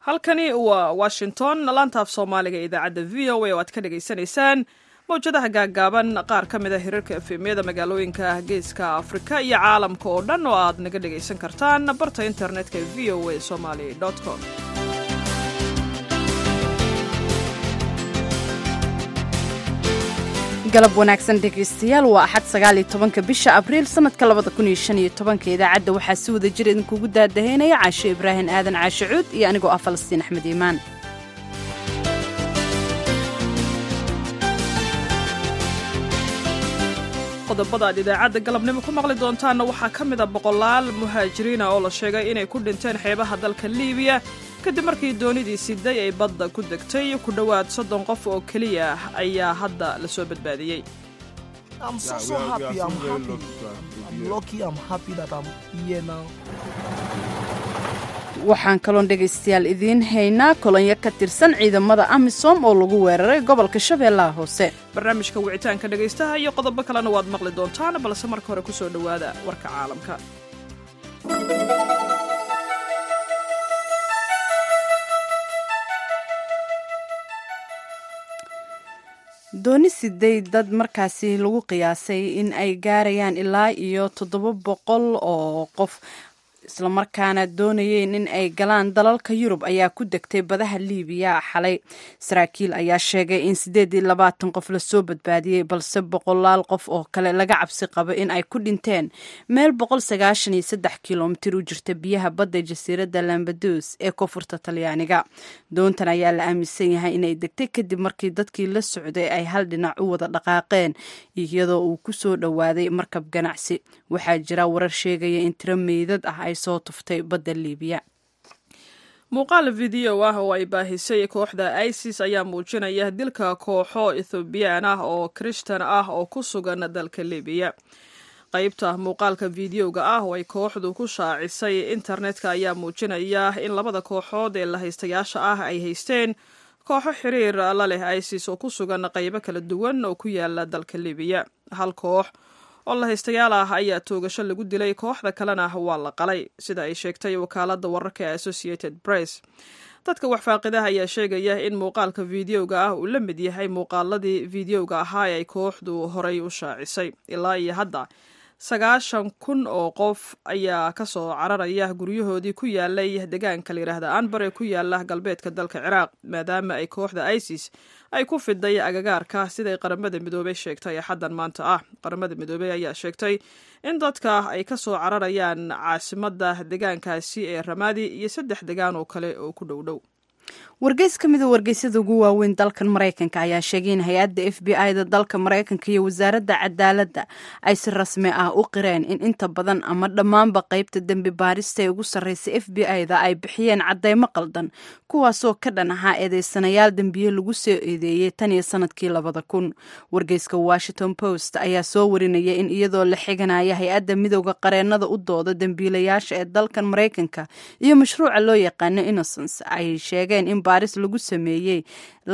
halkani waa Washington laanta af Soomaaliga ee idaacadda VOA oo aad ka dhageysanaysaan mowjadaha gaagaaban qaar ka mid ah hirarka efemyada magaalooyinka geeska Afrika iyo caalamka oo dhan oo aad naga dhageysan kartaan barta internetka ee voasomali.com. galab wanaagsan dhegeystayaal waa axad 19 bisha abriil sanadka 2015 idaacadda waxaa si wada jir idinkugu daadaheynaya Caasho Ibraahin Aadan Caasho Cuud iyo anigoo ah Falastiin Axmed Iimaan. qodobada aad idaacadda galabnimo ku maqli doontaanna waxaa ka mid ah boqolaal muhaajiriina oo la sheegay inay ku dhinteen xeebaha dalka Liibiya kadib markii doonidii siday ay badda ku degtay ku dhawaad 30 qof oo kaliya ayaa hadda la soo badbaadiyay. waxaan kaloon dhegaystayaal idiin haynaa kolonyo ka tirsan ciidamada Amisom oo lagu weeraray gobolka Shabeellaha Hoose. barnaamijka wicitaanka dhagaystaha iyo qodobo kalena waad maqli doontaan balse marka hore ku soo dhawaada warka caalamka. dooni siday dad markaasi lagu qiyaasay in ay gaarayaan ilaa iyo 700 oo qof isla markaana doonayeen in ay galaan dalalka Yurub ayaa ku degtay badaha Liibiya xalay. Saraakiil ayaa sheegay in 28 qof la soo badbaadiyay balse boqolaal qof oo kale laga cabsi qabo in ay ku dhinteen meel 193 kiiloomitir u jirta biyaha badda jasiiradda Lampedusa ee koonfurta Talyaaniga. doontan ayaa la aaminsan yahay inay degtay kadib markii dadkii la socday ay hal dhinac u wada dhaqaaqeen iyadoo uu ku soo dhawaaday markab ganacsi. waxaa jira warar sheegaya in tiro meydad ah ay soo tuftay badda Liibiya. muuqaal video ah oo ay baahisay kooxda ISIS ayaa muujinaya dilka kooxo Ethiopian ah oo Christian ah oo ku sugan dalka Liibiya. qaybta muuqaalka videoga ah oo ay kooxdu ku shaacisay internetka ayaa muujinaya in labada kooxood ee la haystayaasha ah ay haysteen kooxo xiriir la leh ISIS oo ku sugan qaybo kala duwan oo ku yaala dalka Liibiya. hal koox oo la haystayaal ah ayaa toogasho lagu dilay kooxda kalena waa la qalay sida ay sheegtay wakaaladda wararka ee Associated Press. dadka wax faaqidaha ayaa sheegaya in muuqaalka videoga ah uu la mid yahay muuqaaladii videoga ahaa ee ay kooxdu horay u shaacisay. ilaa iyo hadda 9,000 oo qof ayaa ka soo cararaya guryahoodii ku yaalay deegaanka la yiraahdo Anbar ee ku yaala galbeedka dalka Ciraaq maadaama ay kooxda ISIS ay ku fiday agagaarka siday qaramada midoobay sheegtay xaddan maanta ah. qaramada midoobay ayaa sheegtay in dadka ay ka soo cararayaan caasimadda deegaankaasi ee Ramadi iyo 3 deegaan oo kale oo ku dhow. wargeys ka mid ah wargeysyada ugu waaweyn dalkan Mareykanka ayaa sheegay in hay'adda FBI-da dalka Mareykanka iyo wasaaradda cadaaladda ay si rasmi ah u qireen in inta badan ama dhammaanba qaybta dambi baarista ee ugu sarreysa FBI-da ay bixiyeen cadeymo qaldan kuwaasoo ka dhan ahaa eedeysanayaal dambiye lagu soo eedeeyey tan iyo sanadkii 2000. wargeyska Washington Post ayaa soo warinaya in iyadoo la xiganaya hay'adda midowga qareennada u dooda dambiilayaasha ee dalkan Mareykanka iyo mashruuca loo yaqaano Innocence ay sheegeen in baaris lagu sameeyey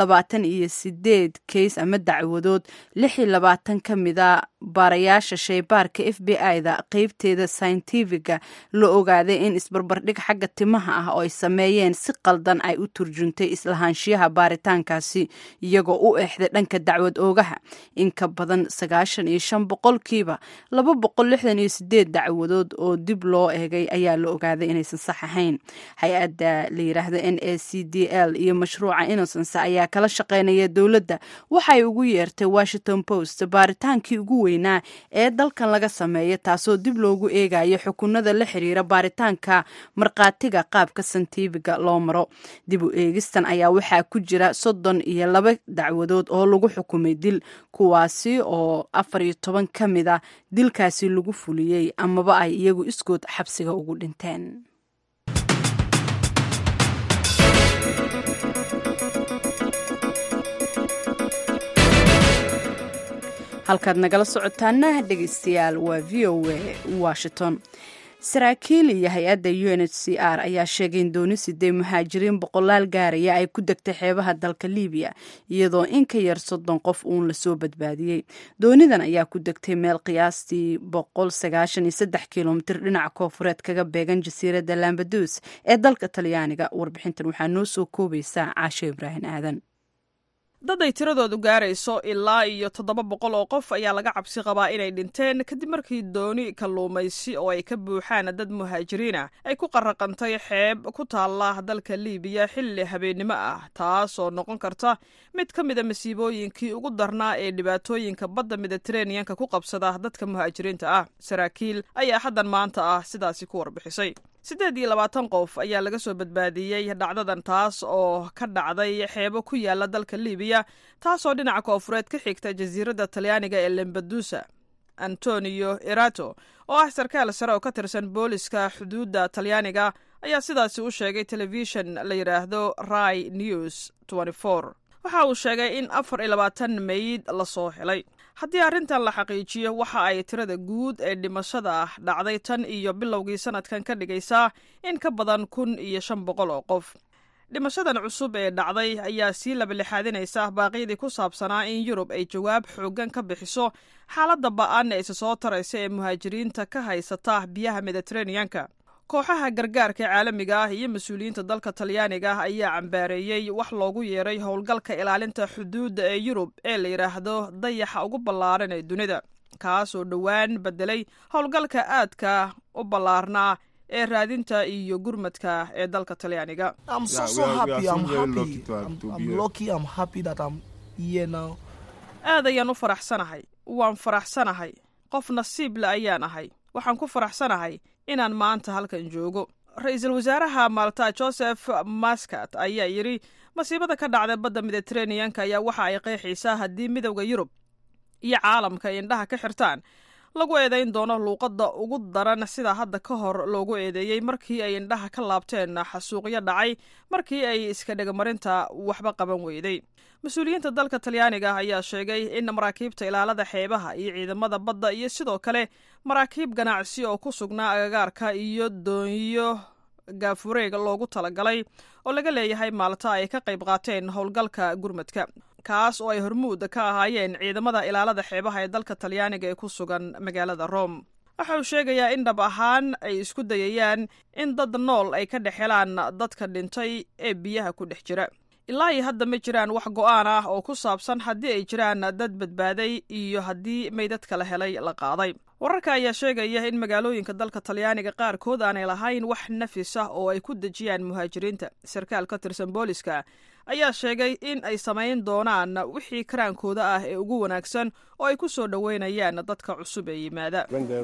28 keys ama dacwadood 26 ka mid ah baarayaasha shaybaarka FBI-da qaybteeda scientifiga la ogaaday in isbarbardhig xagga timaha ah oo ay sameeyeen si qaldan ay u turjuntay islahaanshiyaha baaritaankaasi iyagoo u eexday dhanka dacwad oogaha. in ka badan 95% 268 dacwadood oo dib loo eegay ayaa la ogaaday inaysan sax ahayn. hay-adda la yiraahdo NACDL iyo mashruuca Innocence ayaa kala shaqeynaya dowladda waxay ugu yeertay Washington Post baaritaankii ugu weynaa ee dalkan laga sameeyay taasoo dib loogu eegayo xukunada la xiriira baaritaanka marqaatiga qaabka scientifiga loo maro. dib u eegistan ayaa waxaa ku jira 32 dacwadood oo lagu xukumay dil kuwaasi oo 14 ka mid ah dilkaasi lagu fuliyey amaba ay iyagu iskood xabsiga ugu dhinteen. halkaad nagala socotaana dhegeystayaal waa VOA Washington. saraakiil iyo hay-adda UNHCR ayaa sheegay in dooni sidee muhaajiriin boqolaal gaaraya ay ku degtay xeebaha dalka Liibiya iyadoo in ka yar 30 qof uun lasoo badbaadiyey. Doonidan ayaa ku degtay meel qiyaastii 193 kilomitir dhinaca koonfureed kaga beegan jasiiradda Lampedusa ee dalka Talyaaniga. Warbixintan waxaa noo soo koobaysaa Caashe Ibraahin Aadan. dad ay tiradoodu gaarayso ilaa iyo 700 oo qof ayaa laga cabsi qabaa inay dhinteen kadib markii dooni kalluumaysi oo ay ka buuxaan dad muhaajiriina ay ku qarraqantay xeeb ku taalla dalka Liibiya xilli habeenimo ah, taasoo noqon karta mid ka mid ah masiibooyinkii ugu darnaa ee dhibaatooyinka badda Mediterranean-ka ku qabsada dadka muhaajiriinta ah. Saraakiil ayaa haddan maanta ah sidaasi ku warbixisay. 28 qof ayaa laga soo badbaadiyey dhacdadan, taas oo ka dhacday xeebo ku yaala dalka Liibiya, taasoo dhinaca koonfureed ka xigta jasiiradda Talyaaniga ee Lampedusa. Antonio Erato oo ah sarkaal sare oo ka tirsan booliska xuduudda Talyaaniga ayaa sidaasi u sheegay telefishin la yiraahdo Rai News 24. waxa uu sheegay in 24 meyd la soo helay. haddii arrintan la xaqiijiyo waxa ay tirada guud ee dhimashada dhacday tan iyo bilowgii sanadkan ka dhigaysaa in ka badan 1500 oo qof. dhimashadan cusub ee dhacday ayaa sii labalixaadinaysa baaqyadii ku saabsanaa in Yurub ay jawaab xooggan ka bixiso xaaladda ba'an ee isa soo taraysa ee muhaajiriinta ka haysata biyaha Mediterranean-ka. kooxaha gargaarka caalamiga ah iyo mas'uuliyiinta dalka Talyaaniga ayaa cambaareeyay wax loogu yeeray howlgalka ilaalinta xuduudda ee Yurub ee la yiraahdo dayaxa ugu ballaaran ee dunida, kaas oo dhowaan bedelay howlgalka aadka u ballaarnaa ee raadinta iyo gurmadka ee dalka Talyaaniga. I'm happy that I'm here now. aad ayaan u faraxsanahay, waan faraxsanahay, qof nasiib le ayaan ahay. waxaan ku faraxsanahay inaan maanta halkan joogo. Ra'iisul wasaaraha Malta Joseph Muscat ayaa yiri masiibada ka dhacday badda Mediterranean-ka ayaa waxa ay qeexaysaa haddii midowga Yurub iyo caalamka indhaha ka xirtaan lagu eedayn doono luuqadda ugu daran sida hadda ka hor loogu eedeeyey markii ay indhaha ka laabteen xasuuqyo dhacay markii ay iska dhegamarinta waxba qaban weyday. mas-uuliyiinta dalka Talyaaniga ayaa sheegay in maraakiibta ilaalada xeebaha iyo ciidamada badda iyo sidoo kale maraakiib ganacsi oo ku sugnaa agagaarka iyo doonyo gaafureeg loogu talagalay oo laga leeyahay Malta ay ka qayb qaateen howlgalka gurmadka, kaas oo ay hormuud ka ahaayeen ciidamada ilaalada xeebaha ee dalka Talyaaniga ee ku sugan magaalada Rome. waxa uu sheegayaa in dhab ahaan ay isku dayayaan in dad nool ay ka dhexelaan dadka dhintay ee biyaha ku dhex jira. ilaa iyo hadda ma jiraan wax go'aan ah oo ku saabsan haddii ay jiraan dad badbaaday iyo haddii meydadka la helay la qaaday. wararka ayaa sheegaya in magaalooyinka dalka Talyaaniga qaarkood aanay lahayn wax nafis ah oo ay ku dejiyaan muhaajiriinta. sarkaal ka tirsan booliska ayaa sheegay in ay samayn doonaan wixii karaankooda ah ee ugu wanaagsan oo ay ku soo dhaweynayaan dadka cusub ee yimaada.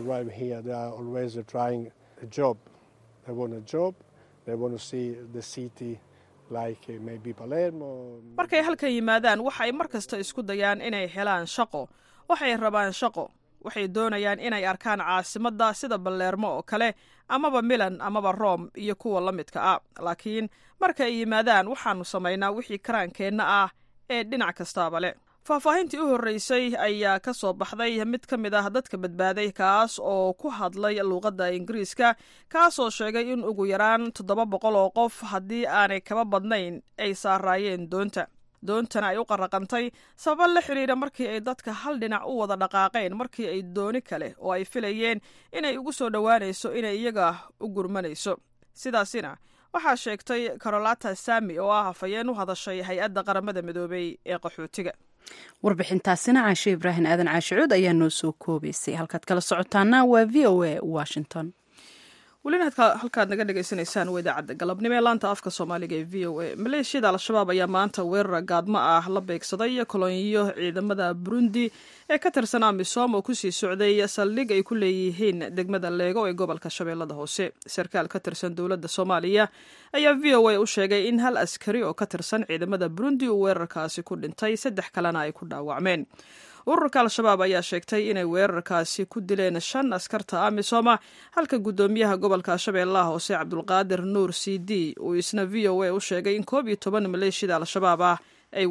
markay halkan yimaadaan waxay mar kasta isku dayaan inay helaan shaqo, waxay rabaan shaqo, waxay doonayaan inay arkaan caasimadda sida Palermo oo kale amaba Milan amaba Rome iyo kuwa la midka ah. laakiin marka ay yimaadaan waxaanu samaynaa wixii karaankeenna ah ee dhinac kastaaba leh. faahfaahintii u horreysay ayaa ka soo baxday mid ka mid ah dadka badbaaday, kaas oo ku hadlay luuqadda Ingiriiska, kaasoo sheegay in ugu yaraan 700 oo qof haddii aanay kaba badnayn ay saaraayeen doontana ay u qarraqantay sabab la xiriira markii ay dadka hal dhinac u wada dhaqaaqeen markii ay dooni kale oo ay filayeen inay ugu soo dhowaanayso inay iyaga u gurmanayso. sidaasina waxaa sheegtay Carolata Sami oo ah hafayeen u hadashay hay-adda qaramada midoobay ee qaxootiga. warbixintaasina Caashe Ibraahin Aadan Caashicuud ayaa noo soo koobaysay. halkaad kala socotaana waa VOA Washington. welina halkaad naga dhegaysanaysaan waa idaacadda galabnimo ee laanta afka Soomaaliga ee VOA. maleeshiyada al-shabaab ayaa maanta weerar gaadmo ah la beegsaday kolonyo ciidamada Burundi ee ka tirsan AMISOM oo kusii socday saldhig ay ku leeyihiin degmada Leego ee gobolka Shabeellada Hoose. sarkaal ka tirsan dowladda Soomaaliya ayaa VOA u sheegay in hal askari oo ka tirsan ciidamada Burundi uu weerarkaasi ku dhintay, 3 kalena ay ku dhaawacmeen. ururka al-shabaab ayaa sheegtay inay weerarkaasi ku dileen 5 askarta AMISOM, halka gudoomiyaha gobolka Shabeellaha Hoose Cabdulqaadir Nuur CD uu isna VOA u sheegay in 11 maleeshiyada al-shabaab ah ay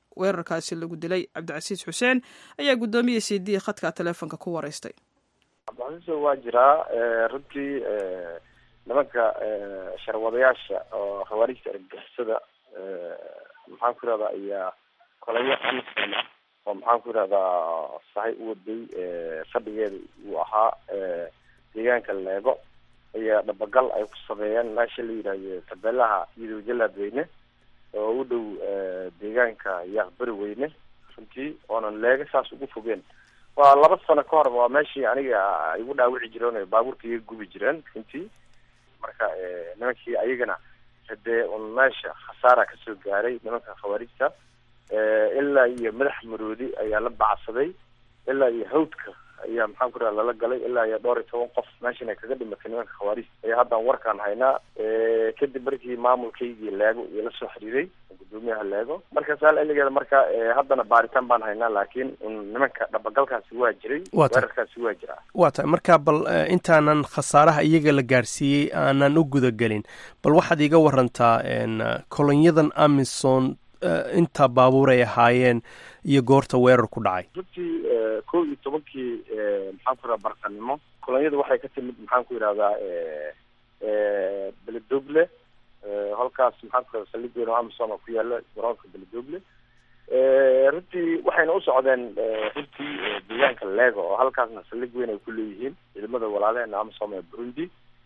weerarkaasi lagu dilay. Cabdicasiis Xuseen ayaa gudoomiye CD khadka teleefanka ku wareystay. cabdicasiis waa jiraa runtii nimanka sharwadayaasha oo khawaarijta argagixisada maxaan ku irahdaa ayaa kolaya amisan oo maxaan ku irahdaa sahay u waday fadhigeeda uu ahaa deegaanka leego ayaa dhabagal ay ku sameeyeen meesha la yidhaahdo tabeelaha iyadoo jalaadweyne oo u dhow deegaanka yaaqbari weyne runtii oonan leega saas ugu fogeen waa 2 sano ka hor waa meeshii aniga igu dhaawici jireen oo baabuurka iga gubi jireen runtii marka nimankii ayagana hadee on meesha khasaara kasoo gaaray nimanka khawaarijta ilaa iyo madax maroodi ayaa la bacsaday ilaa iyo hawdka ayaa maxaan ku rahaa lala galay ilaa iyo 12 qof meeshana kaga dhimatay nimanka khawaarijta ayaa haddaan warkaan haynaa kadib markii maamulkaygii leego iyo la soo xiriiray gudoomiyaha leego marka saaligeeda marka haddana baaritaan baan haynaa laakiin nimanka dhabagalkaasi waa jiray weerarkaasi waa jiraa waa tahay marka bal intaanan khasaaraha iyaga la gaarsiiyey aanan u gudagelin bal waxaad iiga warantaa kolonyadan Amazon inta baabuur ay ahaayeen iyo goorta weerar ku dhacay runtii 11kii maxaan ku rahaa barqanimo kolonyada waxay ka timid maxaan ku yidhahdaa beledogle halkaas maxaan ku rahaa saldhigeena Amazon ku yaala garoonka beledogle runtii waxayna u socdeen runtii deegaanka leego oo halkaasna saldhig weyn ay ku leeyihiin ciidamada walaalaheena Amazon ee Burundi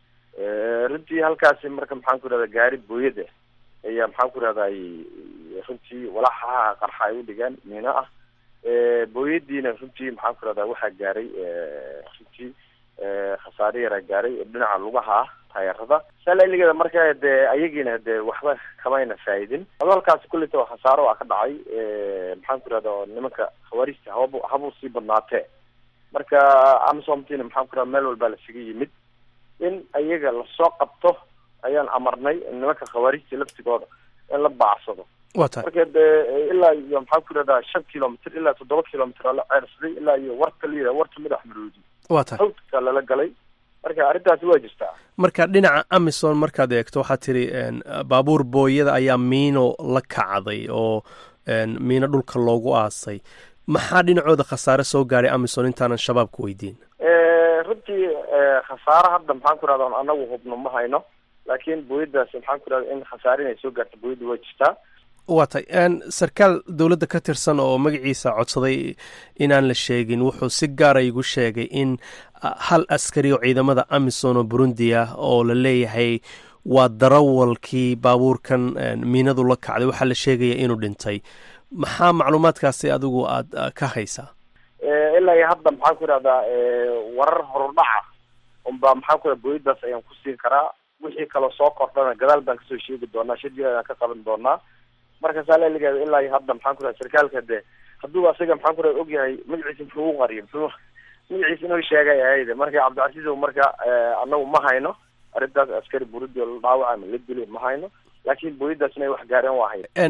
runtii halkaasi marka maxaan ku yidhahdaa gaari booyada ayaa maxaan ku yidhahdaa runtii walaxaha qarxa ay u dhigaan miino ah booyadiina runtii maxaan ku yidhahdaa waxaa gaaray runtii khasaare yaraa gaaray dhinaca lugaha ah taayarada saaligeeda marka dee ayagiina dee waxba kamayna faa'idin halkaasi kullita oo khasaaro ah ka dhacay maxaan ku yidhahdaa nimanka khawaarijta habuu sii badnaatee marka Amazontina maxaan ku yidhahdaa meel walbaa lasaga yimid in ayaga lasoo qabto ayaan amarnay nimanka khawaarijta laftigooda in la baacsado marka dee ilaa iyo maxaan ku yidhahdaa 5 kilomitr ilaa 7 kilomitr la ceersaday ilaa iyo warta liida warta madax maroodi hawdka lala galay marka arrintaasi waa jirtaa marka dhinaca Amazon markaad eegto waxaad tiri baabuur booyada ayaa miino la kacday oo miino dhulka loogu aasay maxaa dhinacooda khasaare soo gaaray Amazon intaanan shabaabku weydiin runtii khasaare hadda maxaan ku yidhahdaa anagu hubno ma hayno laakiin booyadaasi maxaan ku yidhahdaa in khasaare inay soo gaarto booyada waa jirtaa waa tahay sarkaal dowladda ka tirsan oo magaciisa codsaday inaan la sheegin wuxuu si gaara igu sheegay in hal askari oo ciidamada Amazon oo Burundi ah oo la leeyahay waa darawalkii baabuurkan miinadu la kacday waxaa la sheegaya inuu dhintay maxaa macluumaadkaasi adigu aad ka haysaa ilaa iyo hadda maxaan ku yidhahdaa warar horudhaca unbaa maxaan ku yidhahdaa booyadaas ayaan ku siin karaa wixii kaloo soo kordhana gadaal baan kasoo sheegi doonaa shirjir ayaan ka qaban doonaa marka saaligeeda ilaa iyo hadda maxaan ku yidhahdaa sarkaalka dee hadduu asaga maxaan ku yidhahdaa ogyahay magaciisa muxuu u qariyo muxuu magaciisa inuu sheegay ahayde marka cabdicasiis marka anagu ma hayno arrintaas askari Burundi oo la dhaawacay ma la dilay ma hayno laakiin booyadaas inay wax gaareen waa hayno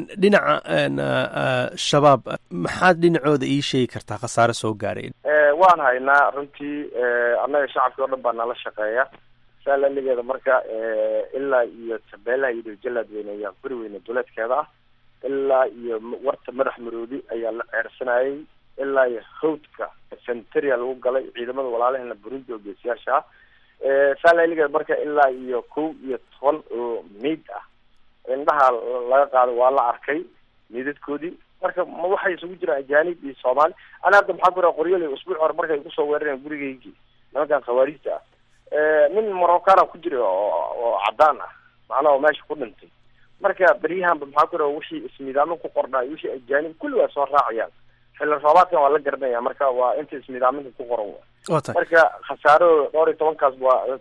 dhinaca shabaab maxaad dhinacooda ii sheegi kartaa khasaare soo gaaray waan haynaa runtii annaga shacabkii oo dhan baa nala shaqeeya saaligeeda marka ilaa iyo tabeelaha iyo jalaadweyne ayaa bari weyne duleedkeeda ah ilaa iyo warta madax maroodi ayaa la ceersanayay ilaa iyo hawdka centria lagu galay ciidamada walaalaheena Burundi oo geesiyaasha ah saaligeeda marka ilaa iyo 11 oo meyd ah indhaha laga qaaday waa la arkay meydadkoodii marka ma waxay isugu jiraan ajaanib iyo Soomaali ana hadda maxaa ku yiraahdaa qoryole usbuuc hore markay ku soo weerareen gurigeygii nimankan khawaarijta nin Moroccan ku jira oo cadaan ah macnaha meesha ku dhintay marka bariyahanba maxaa ku yiraahdaa wixii ismiidaamin ku qornaa wixii ajaanib kulli waa soo raacayaan xilli roobaadkan waa la garanaya marka waa inta ismiidaaminta ku qoran marka khasaaro 12 kaas waa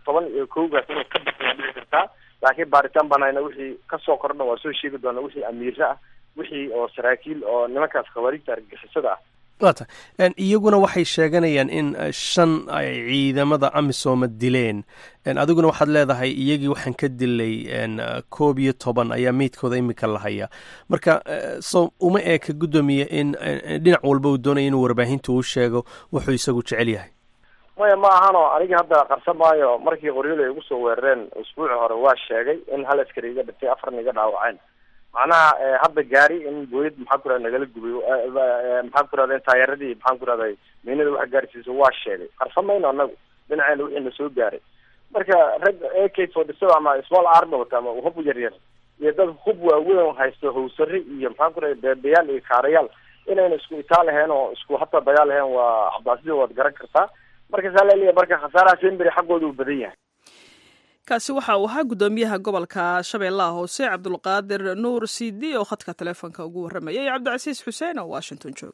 11 gaas inuu ka baxay dhici kartaa laakiin baaritaan banayna wixii ka soo kordha waa soo sheegi doona wixii amiira ah wixii oo saraakiil oo nimankaas khawaarijta argagixisada ah waata iyaguna waxay sheeganayaan in 5 ay ciidamada Amazon dileen adiguna waxaad leedahay iyagii waxaan ka dilay 11 ayaa meedkooda imika la haya marka soo uma eeka gudoomiye in dhinac walba uu doonayo inuu warbaahinta u sheego wuxuu isagu jecel yahay ma ahano aniga hadda qarsamaayo markii qoryole ay ugu soo weerareen usbuuc hore waa sheegay in hal askari iga dhintay 4 iga dhaawaceen macnaha hadda gaari in booyad maxaan ku rahda nagala gubayo maxaan ku rahda taayaradii maxaan ku rahday meynada wax gaarsiiso waa sheegay qarsamayno anagu dhinaceena wixii na soo gaaray marka rag AK47 ama small army wata ama hub yaryar iyo dad hub waaweyn haysto hawsari iyo maxaan ku rahda beebayaal iyo kaarayaal inayna isku itaal lahayn oo isku hataa dagaal lahayn waa cabdaasida waad garan kartaa marka saa leeyahay marka khasaaraha Semberi xaqooda uu badan yahay kaasi waxa uu ahaa gudoomiyaha gobolka Shabeellaha Hoose Cabdulqaadir Nuur Sidi oo khadka telefoonka ugu waramayay Cabdicasiis Xuseen oo Washington jooga.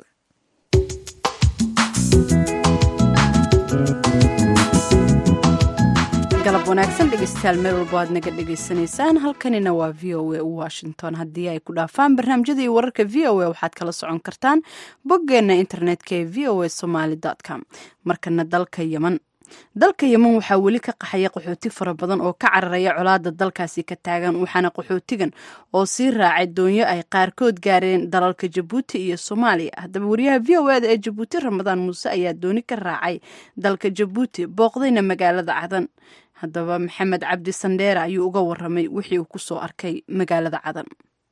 galab wanaagsan dhegeystayaal meel walba aad naga dhegeysanaysaan halkanina waa VOA Washington haddii ay ku dhaafaan barnaamijyada iyo wararka VOA waxaad kala socon kartaan boggeena internetka ee voasomali.com markana dalka Yemen waxaa weli ka qaxaya qaxooti fara badan oo ka cararaya colaada dalkaasi ka taagan waxaana qaxootigan oo sii raacay doonyo ay qaarkood gaareen dalalka Jabuuti iyo Soomaaliya haddaba wariyaha VOA ee Jabuuti Ramadaan Muuse ayaa dooni ka raacay dalka Jabuuti booqdayna magaalada Cadan haddaba Maxamed Cabdi Sandheere ayuu uga waramay wixii uu ku soo arkay magaalada Cadan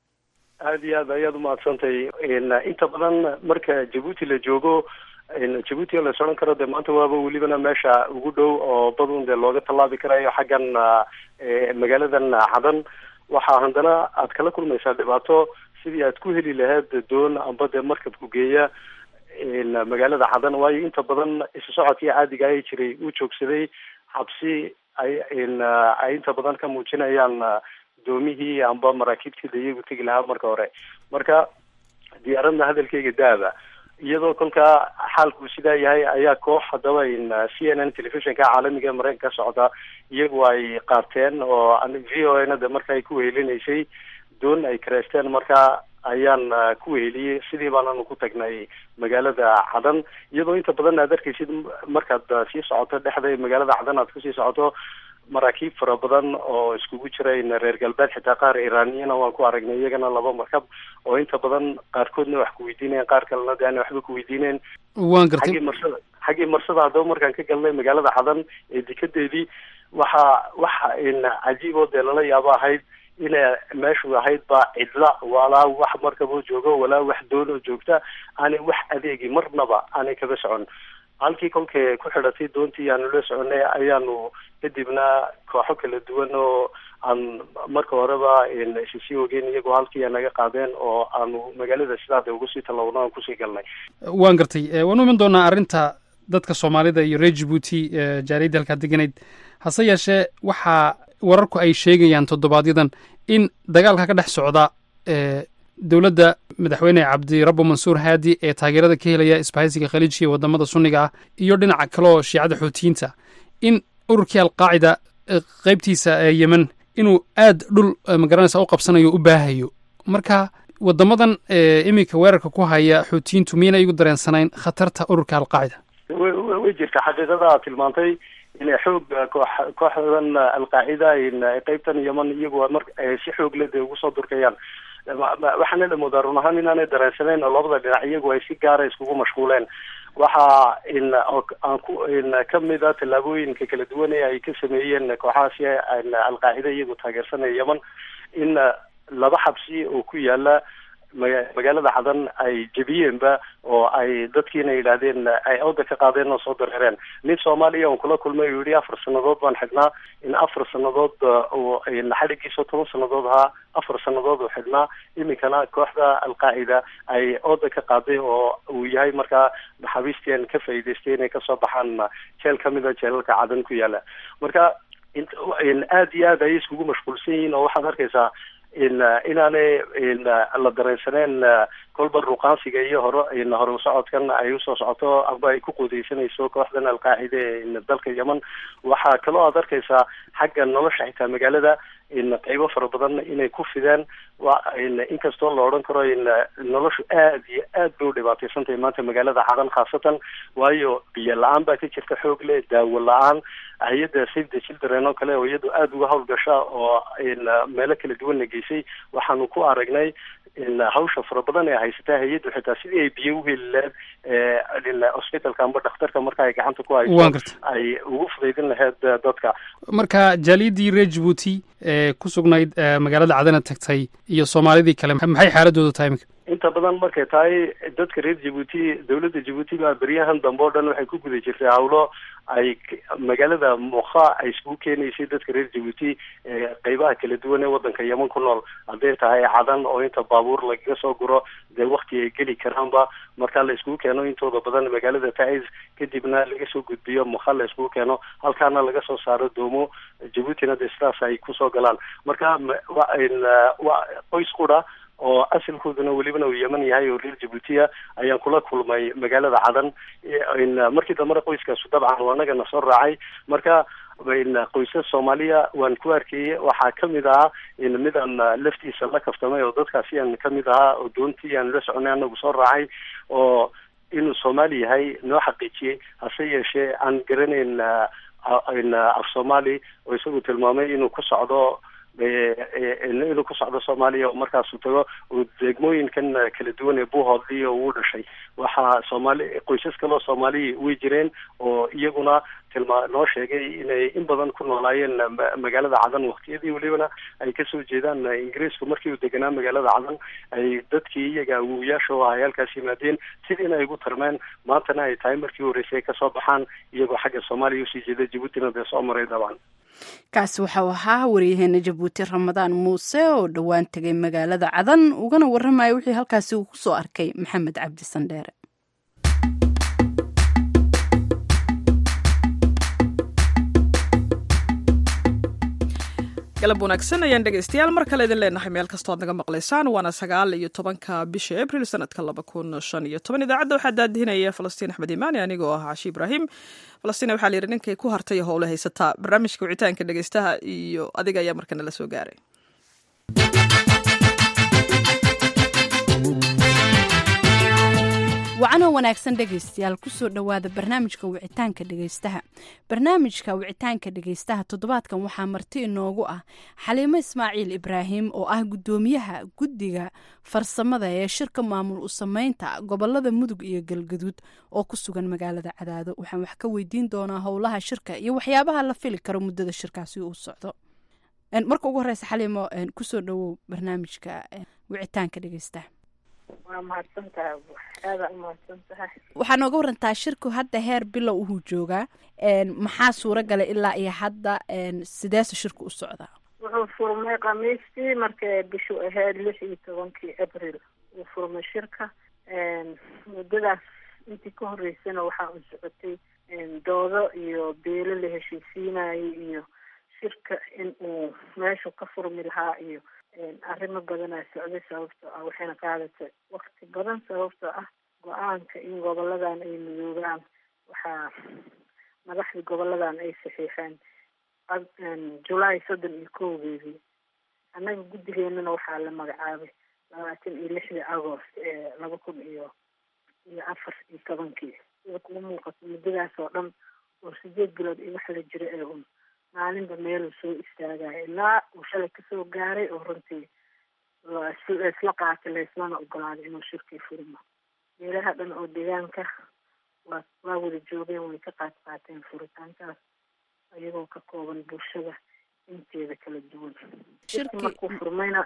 aad iyo aad ayaad u mahadsantahay inta badan marka Jabuuti la joogo Jabuuti la socon karo de maanta waaba welibana meesha ugu dhow oo badun de looga tallaabi karayo xaggan magaaladan Cadan waxaa haddana aad kala kulmaysaa dhibaato sidii aad ku heli lahayd doon amba de markab ku geeya magaalada Cadan waayo inta badan isu socodkii caadiga ay jiray uu joogsaday xabsi ay inta badan ka muujinayaan doomihii amba maraakiibtii iyagu tegi lahaa marka hore marka diyaaradna hadalkayga daaba iyadoo kolkaa xaalku sidaa yahay ayaa koox haddaba CNN televisionka caalamiga ee Mareykanka ka socda iyagu ay qaateen oo VOA-na de marka ay ku wehelinaysay doon ay kareysteen marka ayaan ku weheliyey sidii baananu ku tagnay magaalada Cadan iyadoo inta badan aad arkaysid markaad sii socoto dhexda magaalada Cadan aad kusii socoto maraakiib fara badan oo iskugu jiray reer galbeed xitaa qaar Iraaniyana waan ku aragnay iyagana laba markab oo inta badan qaarkoodna wax ku weydiinayaan qaar kalena de aan waxba ku weydiineen waan gartay xagii marsada haddaba markaan ka galnay magaalada Cadan ee dikadeedii waxa cajiib oo dee lala yaabo ahayd inay meeshu ahayd baa cidla walaa wax markaboo joogo walaa wax doonoo joogta aanay wax adeegi marnaba aanay kaga socon halkii kolkay ku xidhatay doontii aanu la soconay ayaanu kadibna kooxo kala duwan oo aan marka horeba sii ogeyn iyagoo halkii naga qaadeen oo aanu magaalada sidaada ugu sii talowno aan kusii galnay waan gartay waan u iman doonaa arrinta dadka Soomaalida iyo reer Djibouti jaariyadda halka deganayd hase yeeshee waxaa wararku ay sheegayaan toddobaadyaddan in dagaalka ka dhex socda dowladda madaxweyne Cabdi Rabbo Mansuur Haadi ee taageerada ka helaya isbahaysiga Khaliijka wadamada Sunniga ah iyo dhinaca kale oo Shiicada Xuutiyiinta in ururkii Al-Qaacida qaybtiisa Yemen inuu aad dhul magaranaysa u qabsanayo u baahayo marka wadamadan imika weerarka ku haya Xuutiyiintu miyana igu dareensanayn khatarta ururka Al-Qaacida way jirta xaqiiqada tilmaantay inay xoog kooxdan Al-Qaacida qaybtan Yemen iyagu si xoog leh ugu soo durkayaan waxaana la moodaa run ahaan inaanay dareensanayn oo labada dhinac iyagu ay si gaara iskugu mashquuleen waxa kamid a tallaabooyinka kala duwan ee ay ka sameeyeen kooxahaasi Al-Qaacida iyagu taageersanaya Yemen in laba xabsi oo ku yaala magaalada Cadan ay jabiyeenba oo ay dadkiina yidhaahdeen ay awda ka qaadeen oo soo dareereen nin Soomaaliya oo kula kulmay uu yidhi 4 sanadood baan xidhnaa in 4 sanadood oo xadhigiisa 10 sanadood ahaa 4 sanadood oo xidhnaa iminkana kooxda Al-Qaacida ay awda ka qaaday oo uu yahay markaa maxaabiisteen ka faa'iidaystay inay kasoo baxaan jeel kamid a jeelalka Cadan ku yaala marka aad iyo aad ay iskugu mashquulsan yihiin oo waxaad arkaysaa inaanay la dareensaneen kolba ruqaansiga iyo hore socodkan ay usoo socoto aba ay ku quudeysanayso kooxdan Al-Qaacida ee dalka Yemen waxaa kaloo aad arkaysaa xagga nolosha xitaa magaalada qaybo fara badan inay ku fideen inkastoo la odhan karo noloshu aad iyo aad bay u dhibaataysan tahay maanta magaalada Cadan khaasatan waayo biyo la-aan baa ka jirta xoog leh daawo la-aan hay-adda Save the Children oo kale oo iyadu aada uga howlgasha oo meelo kala duwan na geysay waxaanu ku aragnay hawsha fara badan ee haysataa hay-addu xitaa sidii ay biyo uheli lahayd hospitalka amba dhakhtarka marka ay gacanta ku hayso ay ugu fudaydin lahayd dadka. marka jaaliyadii reer Djibouti ku sugnayd magaalada Cadana tagtay iyo Soomaalidii kale maxay xaaladoodu tahay imika? inta badan markay tahay dadka reer Djibouti, dawladda Djibouti baa beryahan dambe oo dhan waxay ku guda jirtay hawlo ay magaalada Mokha ay isku keenaysay dadka reer Djibouti qaybaha kala duwan ee wadanka Yemen ku nool, hadday tahay Cadan oo inta baabuur lagaga soo guro dee waqti ay geli karaanba marka la isku keeno intooda badan magaalada Taiz, kadibna laga soo gudbiyo Mokha la isku keeno halkaana laga soo saaro doomo Djiboutina dee sidaas ay kusoo galaan. marka waa qoys qura oo asalkooduna welibana uu Yemen yahay oo reer Djibouti ayaan kula kulmay magaalada Cadan. markii dambe qoyskaasu dabcan wanaga na soo raacay. marka qoysas Soomaaliya waan ku arkayay, waxaa kamid ah midaan laftiisa la kaftamay oo dadkaasi aan kamid ahaa oo doontii aan la soconay anagu soo raacay oo inuu Soomaali yahay noo xaqiijiyey, hase yeeshee aan garanayn af Soomaali oo isagu tilmaamay inuu ku socdo Soomaaliya oo markaasuu tago oo degmooyinkan kala duwan ee Buuhoodii oo uu dhashay. waxaa qoysas kaloo Soomaali way jireen oo iyaguna noo sheegay inay in badan ku noolaayeen magaalada Cadan waqtiyadii welibana ay kasoo jeedaan Ingiriisku markii uu deganaa magaalada Cadan ay dadkii iyaga awoowayaasha oo halkaas yimaadeen sidiina ay ugu tarmeen, maantana ay tahay markii horeysay kasoo baxaan iyagoo xagga Soomaaliya usii jeeda Djiboutina dee soo maray dabcan. kaasi waxau ahaa waryaheena Djibouti Ramadaan Muuse oo dhowaan tegay magaalada Cadan ugana warramaya wixii halkaasi uu kusoo arkay Maxamed Cabdi Sandheere. galab wanaagsan ayaan dhegaystayaal mar kale idin leenahay meel kastoo ad naga maqlaysaan. waana 19 bisha Abril sanadka 2015. idaacadda waxaa daadihinaya Falastiin Axmed Imaani anigoo ah Cashi Ibraahim. Falastiin waxaa la yidhi ninkay ku hartay howle haysataa. barnaamijka wicitaanka dhegaystaha iyo adiga ayaa markana la soo gaaray. wacano wanaagsan dhegaystayaal kusoo dhowaada barnaamijka wicitaanka dhegaystaha. barnaamijka wicitaanka dhegaystaha toddobaadkan waxaa marti inoogu ah Xaliimo Ismaaciil Ibraahim oo ah gudoomiyaha guddiga farsamada ee shirka maamul u sameynta gobolada Mudug iyo Galgaduud oo ku sugan magaalada Cadaado. waxaan wax ka weydiin doonaa howlaha shirka iyo waxyaabaha la fili karo muddada shirkaasi uu socdo. marka ugu horeysa Xaliimo kusoo dhowow barnaamijka wicitaanka dhegaystaha. waa mahadsantahay, aada u mahadsantahay. waxaa nooga warantaa shirku hadda heer bilow uhuu joogaa, maxaa suura galay ilaa iyo hadda, sideese shirku u socdaa? wuxuu furmay khamiistii markay bishu ahayd 16 Abril uu furmay shirka. muddadaas intii ka horeysana waxaa u socotay doodo iyo beelo la heshiisiinayay iyo shirka in uu meeshu ka furmi lahaa iyo arrimo badanaa socday sababtoo ah waxayna qaadatay waqti badan sababtoo ah go-aanka in goboladan ay midoogaan waxaa madaxda goboladan ay saxiixeen July 31 annaga guddigeenana waxaa la magacaabay 26 Agost 2014 sida kugu muuqato muddadaas oo dhan oo 8 bilood iyo wax la jira ee maalinba meeluu soo istaagaya ilaa uu shalay kasoo gaaray oo runtii isla qaatay laislana ogolaaday inuu shirkii furmo. meelaha dhan oo deegaanka waa wada joogeen, way ka qaateen furitaankaas iyagoo ka kooban bulshada inteeda kala duwan. shirkii markuu furmayna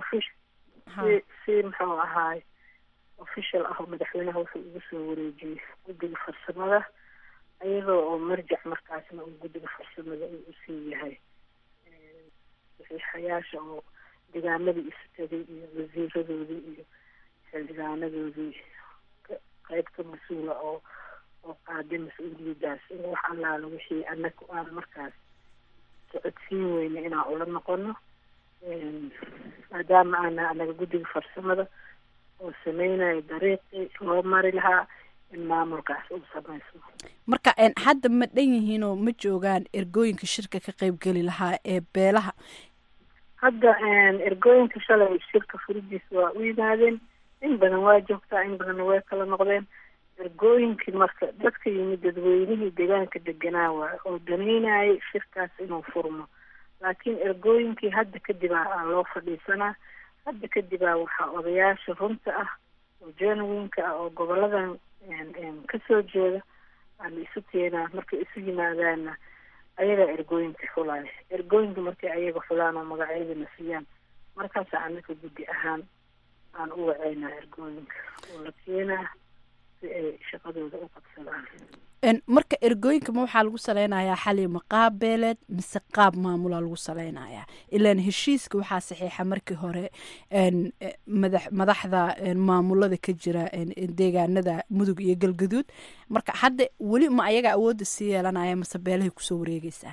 si muxuu ahaay official ah oo madaxweynaha wuxuu ugu soo wareejiyey guddiga farsamada iyadoo oo marjac markaasna uu guddiga farsamada uu usii yahay saxiixayaasha oo deegaamadii isu tegay iyo wasiiradoodii iyo xildhibaanadoodii qayb ka mas-uula oo qaaday mas-uuliyadaas in wax allaala wixii annaga aan markaas socodsiin weyne inaan ula noqono maadaama aana anaga guddiga farsamada oo sameynayo dariiqii loo mari lahaa in maamulkaas uu samaysmo. marka hadda ma dhan yihiin oo ma joogaan ergooyinka shirka ka qaybgeli lahaa ee beelaha? hadda ergooyinka shalay shirka furidiisa waa u yimaadeen, in badan waa joogtaa, in badanna way kala noqdeen. ergooyinkii marka dadka yimid dadweynihii deegaanka deganaa waa oo daneynayay shirkaas inuu furmo, laakiin ergooyinkii hadda kadib aa loo fadhiisanaa hadda kadibaa waxaa odayaasha runta ah oo genuineka ah oo goboladan kasoo jeeda aan isu keenaa. markay isu yimaadaanna ayagaa ergooyinka xulaya. ergooyinka markay ayaga xulaan oo magacyadana siiyaan, markaasa anaka guddi ahaan aan u waceynaa ergooyinka oo la keenaa si ay shaqadooda u qabsadaan. marka ergooyinka ma waxaa lagu saleynayaa xalima qaab beeleed mise qaab maamula lagu saleynayaa? ilaan heshiiska waxaa saxiixa markii hore madaxda maamulada ka jira deegaanada mudug iyo galgaduud. marka hadda weli ma ayaga awoodda sii yeelanaya mase beelahay kusoo wareegeysaa?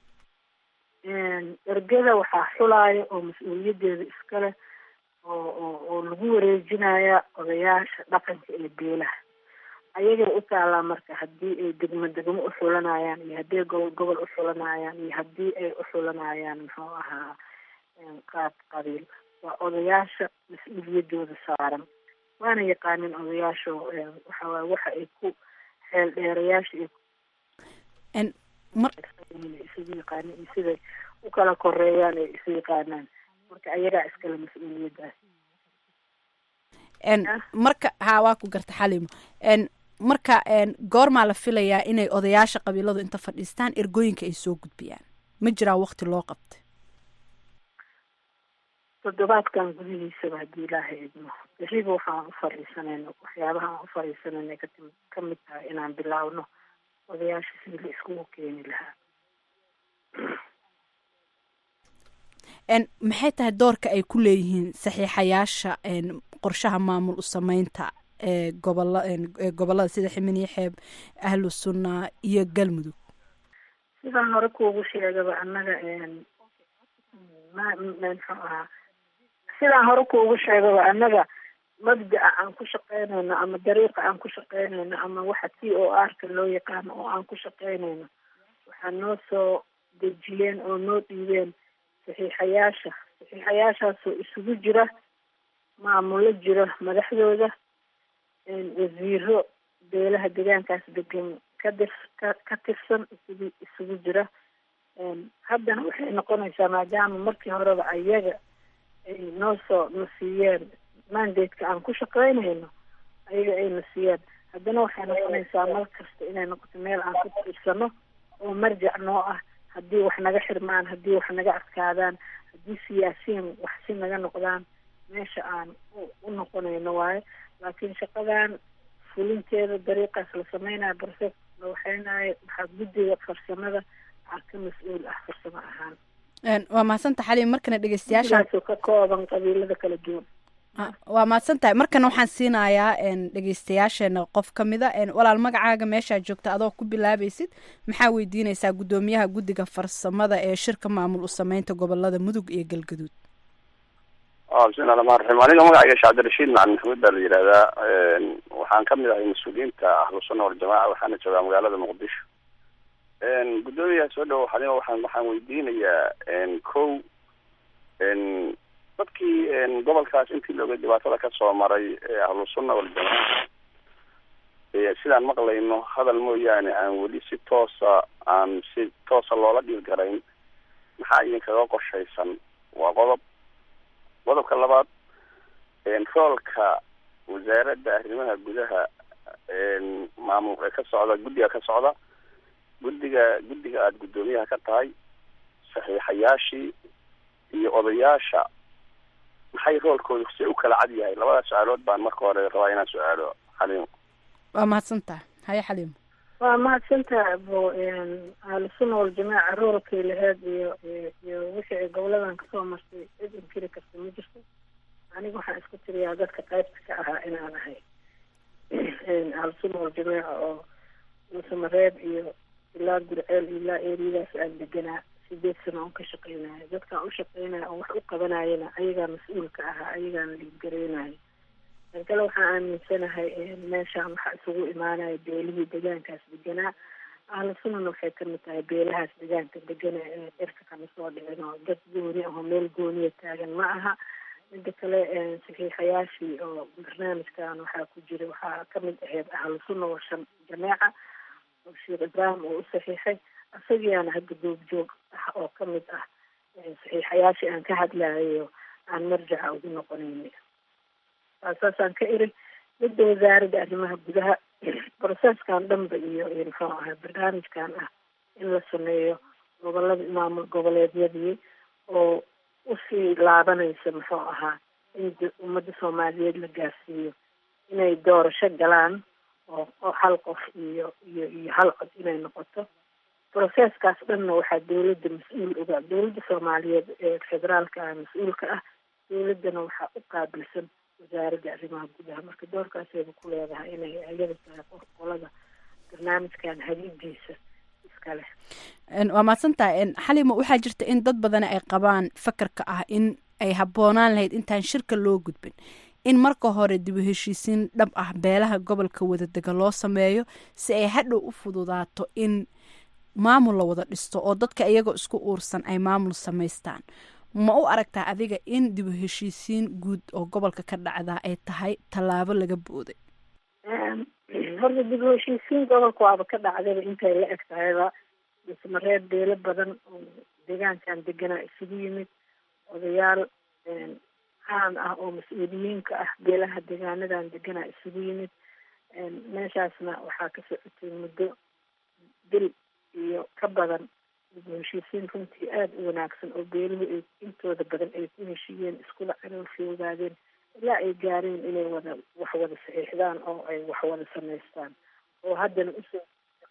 ergada waxaa xulaaya oo mas-uuliyadeeda iskale oo lagu wareejinaya odayaasha dhaqanka ee beelaha. ayagay u taalaa marka haddii ay degmo u xulanayaan iyo haddii ay gobol u xulanayaan iyo haddii ay u xulanayaan muxuu ahaa qaab qabiil. waa odayaasha mas-uuliyadooda saaran, waana yaqaanin odayaasha waxawaaye waxa ay ku xeel dheerayaasha isugu yaqaanin iyo siday u kala koreeyaan ay isu yaqaanaan. marka ayagaa iskale mas-uuliyadaas. marka waa ku garta xalimo. marka goormaa la filayaa inay odayaasha qabiiladu inta fadhiistaan ergooyinka ay soo gudbiyaan? ma jiraa waqti loo qabtay? toddobaadkan gudihiisaba haddii ilaahay idmo. beriba waxaan u fariisanayno, waxyaabaha aan u fariisanayna ka mid tahay inaan bilaawno odayaasha sidii la iskugu keeni lahaa. maxay tahay doorka ay ku leeyihiin saxiixayaasha qorshaha maamul u sameynta gobolada sida Ximiniya Xeeb, Ahlu Sunna iyo Galmudug? sidaan hore kuugu sheegaba annaga mabda'a aan ku shaqeynayno ama dariiqa aan ku shaqeynayno ama waxa TOR-ka loo yaqaano oo aan ku shaqeynayno waxaa noo soo dejiyeen oo noo dhiibeen saxiixayaashaasoo isugu jira maamulo jira madaxdooda, wasiiro beelaha deegaankaas degan ka tirsan isugu jira. haddana waxay noqonaysaa maadaama markii horeba ayaga ay na siiyeen mandate-ka aan ku shaqeynayno, ayaga ayna siiyeen, haddana waxay noqonaysaa mar kasta inay noqoto meel aan ku tiirsano oo marjac noo ah haddii wax naga xirmaan, haddii wax naga adkaadaan, haddii siyaasiyiin wax si naga noqdaan, meesha aan u noqonayno waaye. laakiin shaqadan fulinteeda dariiqaas la sameynaya barse la waxeynayo waxaa guddiga farsamada ka mas-uul ah farsamo ahaan. waa mahadsantahay xaliim. markana dhegeystayaasha ka kooban qabiilada kala duwan. waa mahadsantahay. markana waxaan siinayaa dhegeystayaasheena qof ka mida. walaal magacaaga meeshaa joogta adoo ku bilaabaysid maxaa weydiinaysaa guddoomiyaha guddiga farsamada ee shirka maamul u sameynta gobolada mudug iyo galgaduud? bismillahi rahmaan raxiim. aniga magacayga sheekh cabdirashiid macalin maxamuud baa la yidhahdaa. waxaan kamid ahay mas-uuliyiinta ahlu sunna waljamaaca, waxaana joogaa magaalada muqdisho. guddoomiyaha soo dhawo xalimo, waxaan weydiinayaa kow dadkii gobolkaas intii looga dhibaatada kasoo maray ahlu sunna waljamaaca sidaan maqlayno hadal mooyaane aan weli si toosa loola dhiilgarayn, maxaa idinkaga qorshaysan? waa qodobka labaad, roolka wasaaradda arrimaha gudaha maamul ee ka socda guddiga aada guddoomiyaha ka tahay, saxiixayaashii iyo odayaasha maxay roolkooda se u kala cad yahay? labadaas su-aalood baan marka hore rabaa inaan su-aalo xaliimo. waa mahadsantaha. haye xaliimo. waa mahadsantaha abo. ahlu sunna waljamaaca roolkay laheyd iyo wixii ay goboladan kasoo martay cid inkiri karta ma jirto. aniga waxaan isku tiriyaa dadka qaybta ka ahaa inaan ahay ahlu sunna waljamaaca oo musamareeb iyo ilaa gurceel ilaa eeriyadaas aan deganaa 8 sano oon ka shaqeynayo. dadkaan u shaqeynaya oo wax u qabanayana ayagaa mas-uulka ahaa, ayagaana liibgareynayo. dan kale waxaan aaminsanahay meeshaan waxaa isugu imaanaya beelihii degaankaas deganaa. ahlu sunnana waxay kamid tahay beelahaas degaanka degana ee cirka kama soo dhicin oo dad gooni ahoo meel gooniya taagan ma aha. mida kale saxiixayaashii oo barnaamijkan waxaa ku jira, waxaa kamid ahayd ahlu sunna waljamaaca oo sheekh ibraahim oo u saxiixay, isagiyaana hadda goobjoog ah oo kamid ah saxiixayaashii aan ka hadlayo aan marjaca ugu noqonayni. saasaan ka iri midda wasaaradda arrimaha gudaha processkan dhanba iyo muxuu ahaa barnaamijkan ah in la sameeyo gobolada maamul goboleedyadii oo usii laabanaysa muxuu ahaa in ummadda soomaaliyeed la gaarsiiyo inay doorasho galaan oo hal qof iyo hal cod inay noqoto. processkaas dhanna waxaa dawladda mas-uul uga dawladda soomaaliyeed ee federaalka ah mas-uulka ah, dawladdana waxaa u qaabilsan wasaaradda arrimaha gudaha. marka doorkaasayba ku leedahay inay iyada tahay qolada barnaamijkan hadidiisa iska leh. waa mahadsantahay xalimo. waxaa jirta in dad badan ay qabaan fakarka ah in ay habboonaan lahayd intaan shirka loo gudbin in marka hore dib u heshiisiin dhab ah beelaha gobolka wadadega loo sameeyo si ay hadhow u fududaato in maamul la wada dhisto oo dadka iyagoo isku uursan ay maamul samaystaan. ma u aragtaa adiga in dib u heshiisiin guud oo gobolka ka dhacdaa ay tahay tallaabo laga booday? horta dib u heshiisiin gobolka waaba ka dhacdayba intay la eg tahayba dhismareed beelo badan oo deegaankan deganaa isugu yimid, odayaal caan ah oo mas-uuliyiinka ah beelaha deegaanadan deganaa isugu yimid. meeshaasna waxaa ka socotay muddo bil iyo ka badan dib u heshiisiin runtii aada u wanaagsan oo beeluhu ay intooda badan ay ku heshiiyeen, iskula caloolsii ogaadeen ilaa ay gaareen inay wax wada saxiixdaan oo ay wax wada samaystaan oo haddana usoo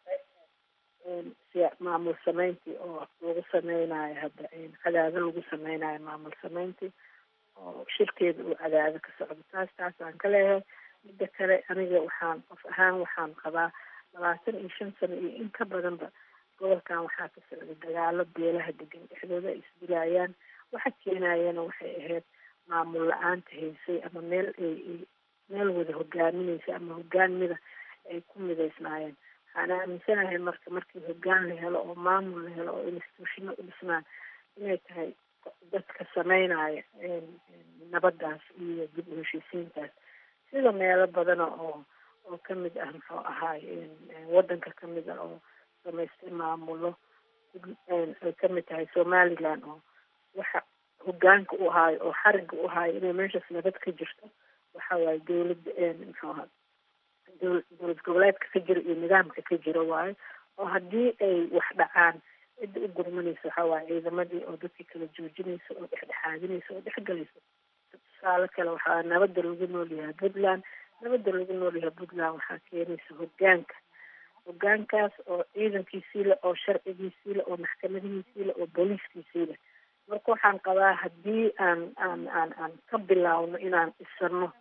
maamul samayntii oo lagu sameynayo hadda cadaado lagu sameynayo maamul samayntii oo shirkeeda uu cadaado ka socdo. taasaan ka leeyahay. midda kale aniga qof ahaan waxaan qabaa 25 sano iyo in ka badanba gobolkan waxaa ka socday dagaalo beelaha degan dhexdooda ay isdilaayaan. waxa keenayana waxay ahayd maamul la-aanta haysay ama meel wada hogaaminaysa ama hogaanmida ay ku midaysnaayeen. waxaan aaminsanahay markii hogaan la helo oo maamul la helo oo instituushino u dhisnaan inay tahay dadka sameynaya nabadaas iyo dib u heshiisiintaas sida meelo badana oo kamid ah muxuu ahaay wadanka kamid ah oo samaystay maamulo ay kamid tahay somaliland oo waxa hogaanka u ahaayo oo xariga u ahaayo inay meeshaas nabad ka jirto waxa waaye dawladda muxuu ahaa dowlad goboleedka ka jira iyo nidaamka ka jira waayo oo haddii ay wax dhacaan cidda u gurmanaysa waxaa waaye ciidamadii oo dadkii kala joojinaysa oo dhexdhexaadinaysa oo dhexgalaysa. tusaale kale waxaa nabadda lagu noolyahay puntland. nabadda lagu noolyahay puntland waxaa keenaysa hogaankaas oo ciidankiisii leh oo sharcigiisii leh oo maxkamadihiisii leh oo booliiskiisii leh. marka waxaan qabaa haddii aan ka bilaawno inaan dhisano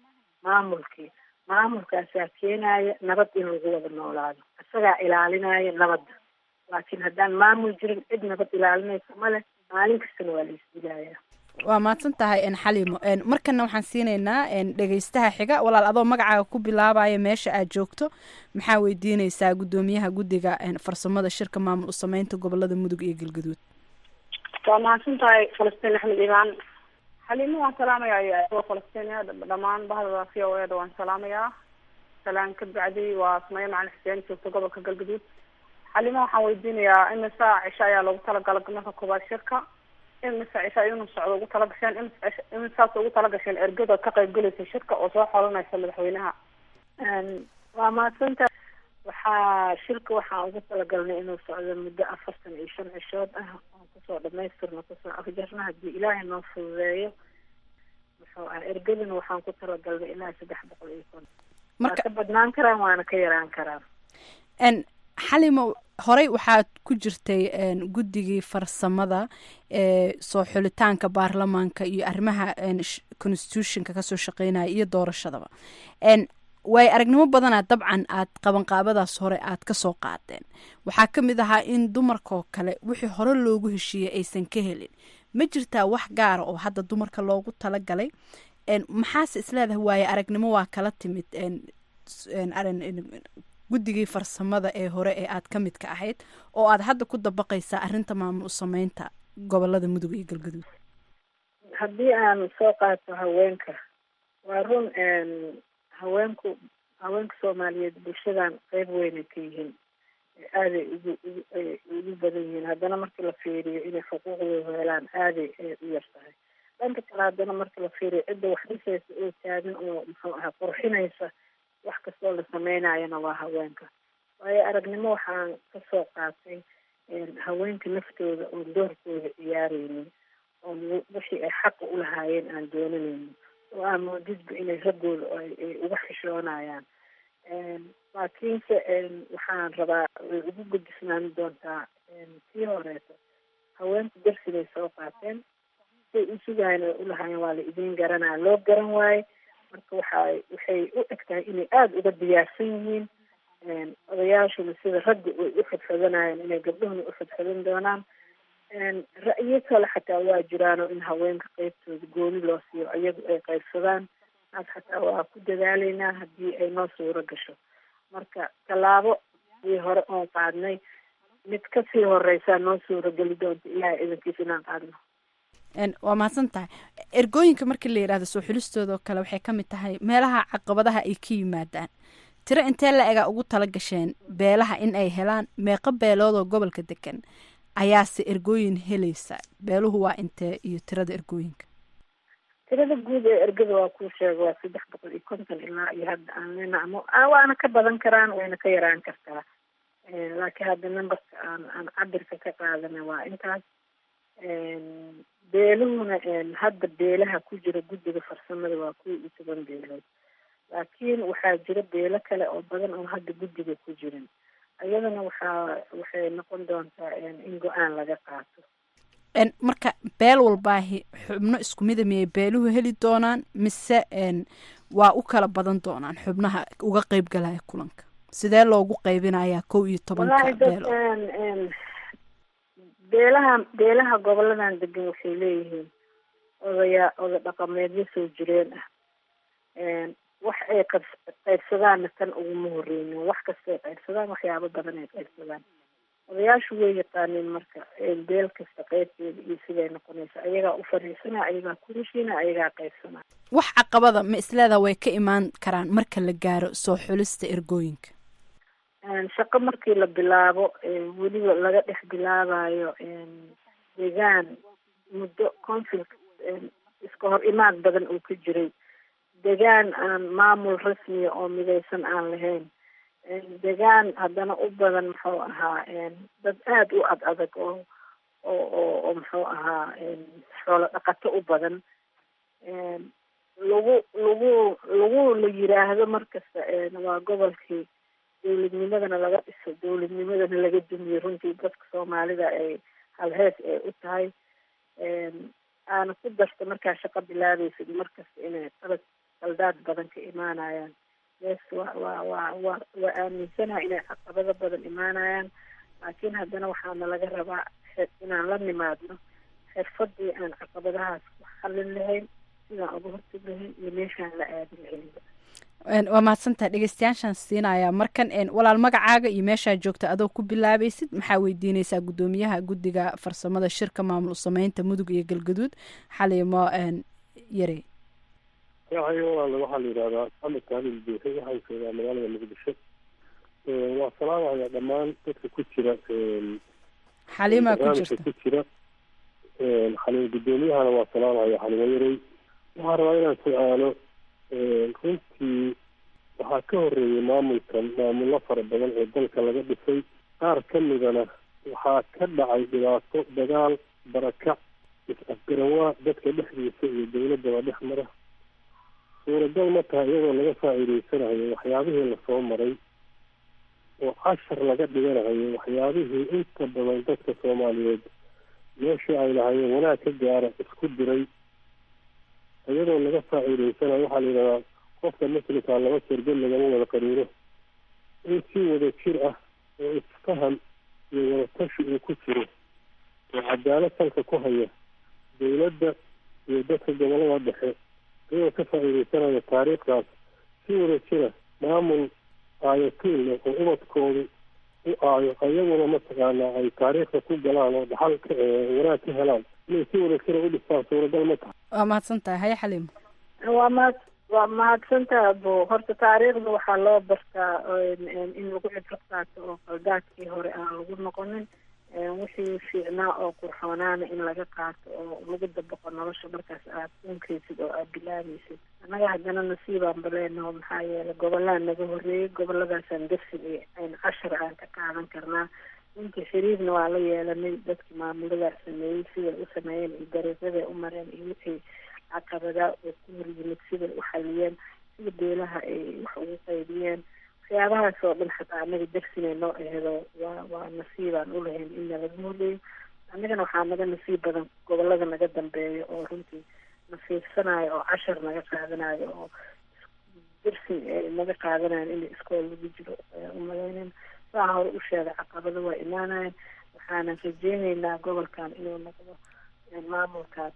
maamulkaasaa keenaya nabad in lagu wada noolaado, isagaa ilaalinaya nabadda. laakiin haddaan maamul jirin cid nabad ilaalinaysa male, maalin kastana waa la isdilaaya. waa mahadsan tahay xalimo. markana waxaan siinaynaa dhegeystaha xiga. walaal adoo magacaaga ku bilaabaya meesha aad joogto maxaa weydiineysaa guddoomiyaha guddiga farsamada shirka maamul u sameynta gobolada mudug iyo galgaduud? waa mahadsan tahay falastiin axmed imaan. xalimo waan salaamayaa falastiiniya dhammaan bahda v o eda waan salaamayaa. salaan ka bacdi waa Sumaya Macalin Xuseen joogto gobolka galgaduud. xalimo waxaan weydiinayaa imisa cisho ayaa loogu talagalay marka koobaad shirka? imisa cisho inuu socdo ugu talagasheen? imisaas ugu talagasheen ergada ka qaybgalaysa shirka oo soo xolanaysa madaxweynaha? waa mahadsantahay. waxaan ugu talagalnay inuu socdo muddo 45 cishood ah oo kusoo dhamaystirno kusoo afjarna haddii ilaahay noo fududeeyo. muxuu ah ergadana waxaan ku talagalnay ilaa 350. marka badnaan karaan waana ka yaraan karaan. xalimo horey waxaad ku jirtay guddigii farsamada soo xulitaanka baarlamaanka iyo arrimaha constitutionka kasoo shaqeynaya iyo doorashadaba. way aragnimo badanaa dabcan aad qabanqaabadaas hore aad kasoo qaadeen. waxaa kamid ahaa in dumarkaoo kale wixii hore loogu heshiiyey aysan ka helin. ma jirtaa wax gaara oo hadda dumarka loogu talagalay? maxaase isleedahay waaye aragnimo waa kala timid guddigii farsamada ee hore ee aad ka midka ahayd oo aad hadda ku dabaqaysaa arrinta maamul u sameynta gobolada mudug iyo galgaduud? haddii aan soo qaato haweenka, waa run haweenka soomaaliyeed bulshadan qeyb weynay ka yihiin, aaday ugu badan yihiin. haddana markii la fiiriyo inay xuquuqdooda helaan aaday u yar tahay. dhanka kale haddana marka la fiiriyo cidda wax dhisaysa oo taagan oo muxuu ahaa qurxinaysa wax kastoo la sameynayana waa haweenka. waayo aragnimo waxaan kasoo qaatay haweenka naftooda oo doorkooda ciyaareynin oo wixii ay xaqa ulahaayeen aan doonanaynin oo aan moodidba inay raggooda ay uga xishoonayaan. laakiinse waxaan rabaa way ugu gudisnaani doontaa tii horeeto haweenku darsigay soo qaateen say u sugahayn ay ulahaayeen waa la idiin garanaa loo garan waaye marka waxay u eg tahay inay aada uga diyaarsan yihiin. odayaashuna sida ragga ay u xidxadanayeen inay gabdhahuna u xidxadan doonaan. ra'yo kale xataa waa jiraano in haweenka qeybtooda gooni loo siiyo iyagu ay qaybsadaan taas xataa waa ku dadaaleynaa haddii ay noo suuro gasho. marka tallaabo ii hore oon qaadnay mid kasii horeysaa noo suurogeli doonta ilaahay idankiis inaan qaadno. waa mahadsan tahay. ergooyinka markii la yidhahdo soo xulistooda oo kale waxay ka mid tahay meelaha caqabadaha ay ka yimaadaan. tiro intee la egaa ugu tala gasheen beelaha in ay helaan meeqo beeloodoo gobolka degan ayaase ergooyin helaysa? beeluhu waa intee iyo tirada ergooyinka? tirada guud ee ergada waa kuu sheega waa 350 ilaa iyo hadda aan leenacmo waana ka badan karaan wayna ka yaraan kartaa. laakiin hadda numberka aan cabirka ka qaadana waa intaas. beeluhuna hadda beelaha ku jira guddiga farsamada waa 11 beelood. laakiin waxaa jira beelo kale oo badan oo hadda guddiga ku jirin iyadana waxay noqon doontaa in go-aan laga qaato. marka beel walbaahi xubno isku mida miyay beeluhu heli doonaan mise waa u kala badan doonaan xubnaha uga qeyb galaya kulanka? sidee loogu qaybinayaa 11 beelaha goboladan degan waxay leeyihiin oda dhaqameedyo soo jireen ah. wax ay qaybsadaanna tan uguma horeynin wax kastay qaybsadaan waxyaabo badan ay qaybsadaan. odayaashu way yaqaaneen marka beel kasta qaybteeda iyo siday noqonaysa ayagaa u fariisana ayagaa ku heshiina ayagaa qaybsana. wax caqabada ma isleedaa way ka imaan karaan marka la gaaro soo xulista ergooyinka? shaqo markii la bilaabo weliba laga dhex bilaabayo deegaan muddo conflict iska hor imaad badan oo ka jiray deegaan aan maamul rasmiya oo midaysan aan lahayn deegaan haddana u badan muxuu ahaa dad aada u ad adag oo muxuu ahaa xoolo dhaqato u badan lagu la yiraahdo markasta waa gobolkii dowladnimadana laga dhiso dowladnimadana laga dumiyo. runtii dadka soomaalida ay halhees ay u tahay aana ku darta markaa shaqo bilaabaysid markasta inay qaldaad badan ka imaanayaan. yes waa aaminsanaha inay caqabado badan imaanayaan laakiin haddana waxaana laga rabaa inaan la nimaadno xirfadii aan caqabadahaas ku xallin lahayn sidaan uga hortag lahayn iyo meeshaan la aadin lahaynba. waa mahadsantaha. dhegeystayaashaan siinayaa markan walaal magacaaga iyo meeshaa joogta adoo ku bilaabaysid maxaa weydiineysaa guddoomiyaha guddiga farsamada shirka maamul sameynta mudug iyo galgaduud xaliimo yare? walaal waxaa la yidhahdaa axmed kaamil buuxe waxaan joogaa magaalada muqdisho. waa salaamaya dhammaan dadka ku jira xaliima ku jirta ku jira xaliimo guddoomiyahana waa salaamaya xaliimo yarey. waxaan rabaa inaan su-aalo runtii waxaa ka horeeyay maamullo fara badan oo dalka laga dhisay qaar ka midana waxaa ka dhacay dhibaato dagaal barakac is-afgarawaa dadka dhexdiisa iyo dawladaba dhex mara. suuragal ma tahay iyadoo laga faa'iidaysanayo waxyaabihii lasoo maray oo cashar laga dhiganayo waxyaabihii inta badan dadka soomaaliyeed meeshii ay lahayeen wanaag ka gaara isku diray iyadoo laga faa'iidaysanayo waxaa la yidhahdaa qofka muslimkaa 2 jeer gel lagama wada qariiro in si wada jir ah oo isfahan iyo wada tashi uu ku jiro oo cadaalad salka ku haya dawladda iyo dadka gobolada dhexe iyagoo ka faa'iidaysanaya taariikhdaas si wada jira maamul aayatiin leh oo ubadkoodu u aayo iyaguna mataqaanaa ay taariikhda ku galaan oo dhaxal wanaag ka helaan inay si wada jira u dhistaan suuragal ma tahay? waa mahadsan tahay. haya xaliimo. waa mahadsantaha abo. horta taariikhda waxaa loo bartaa in lagu cibro qaato oo qaldaadkii hore aan lagu noqonin wixii fiicnaa oo qurxoonaana in laga qaato oo lagu dabaqo nolosha markaas aad unkaysid oo aad bilaabaysid. annaga haddana nasiibaan baleenaho maxaa yeelay gobollaan naga horreeyay, goboladaasaan darsin iyo ayn cashar aan ka qaadan karnaa. intii xiriirna waa la yeelanay dadkii maamuladaa sameeyey siday u sameeyeen iyo dariiqyaday u mareen iyo wixii caqabadaa oo ku hor yimid siday u xaliyeen, sida beelaha ay wax ugu qaybiyeen, waxyaabahaas oo dhan xataa annaga darsinay noo ahedo waa nasiibaan u lahayn in nalaga horreeyo. annagana waxaa naga nasiib badan gobolada naga dambeeya oo runtii nasiibsanayo oo cashar naga qaadanayo oo darsin naga qaadanayan in iskool lagu jiro umalaynen. saa hore u sheegay caqabado waa imaanayan. waxaanan rajeyneynaa gobolkan inuu noqdo maamulkaas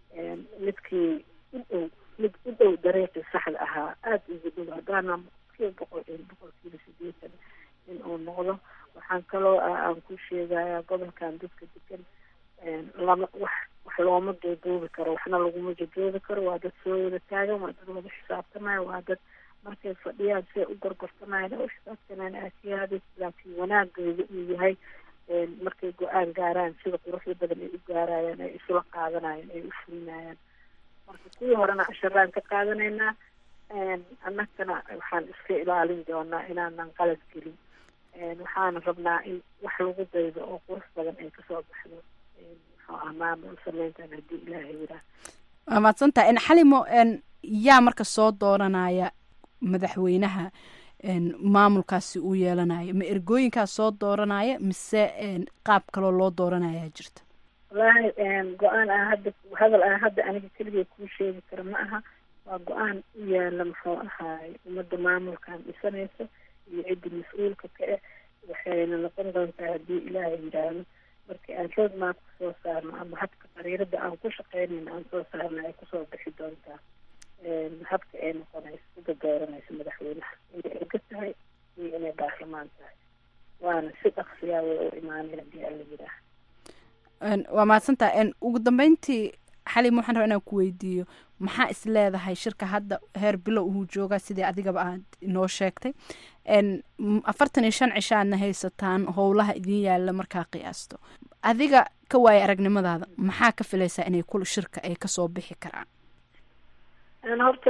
midkii mid u dhow dariiqii saxda ahaa, aada ugu dhow haddaana boqolkiiba 80 in uu noqdo. waxaan kaloo aan ku sheegayaa gobolkan dadka degan lama wax looma duuduubi karo, waxna laguma jadoobi karo. waa dad soo wada taagan, waa dad wada xisaabtamayo, waa dad markay fadhiyaan siay u gorgortamayan u xisaabtanaan aasiyaada, laakiin wanaagooda uu yahay markay go-aan gaaraan sida quruxda badan ay u gaarayaan, ay isula qaadanayaan, ay u fulinayaan. marka kuwii horena casharaan ka qaadanaynaa. annagana waxaan iska ilaalin doonaa inaanan qalad gelin. waxaana rabnaa in wax lagu daydo oo qurux badan ay kasoo baxdo muxuu ah maamul sameyntan haddii ilaahay yiraa. waa mahadsantaha. xalimo, yaa marka soo dooranaya madaxweynaha maamulkaasi uu yeelanayo? ma ergooyinkaas soo dooranaya mise qaab kaloo loo dooranayaa jirta? wallaahi go-aan hadal aan hadda aniga keligay kuu sheegi karo ma aha. waa go-aan u yaala muxuu ahaay ummadda maamulkan dhisanaysa iyo cidda mas-uulka ka ah. waxayna noqon doontaa haddii ilaahay yidhaahdo markii aan road map soo saarno ama habka qariirada aan ku shaqeynayno aan soo saarno ay kusoo bixi doontaa habka ay noqonayso uga dooranayso madaxweynaha inay erga tahay iyo inay baarlamaan tahay. waana si dhaqsiyaa way u imaanay haddii alla yidhaah. waa mahadsantaha. ugu dambeyntii xalim, waxaan rabaa inaan ku weydiiyo, maxaa is leedahay shirka hadda heer bilow uu joogaa sidii adigaba aad inoo sheegtay 45 cishaadna haysataan howlaha idin yaalla markaa qiyaasto, adiga ka waaya aragnimadaada maxaa ka filaysaa inay shirka ay kasoo bixi karaan? horta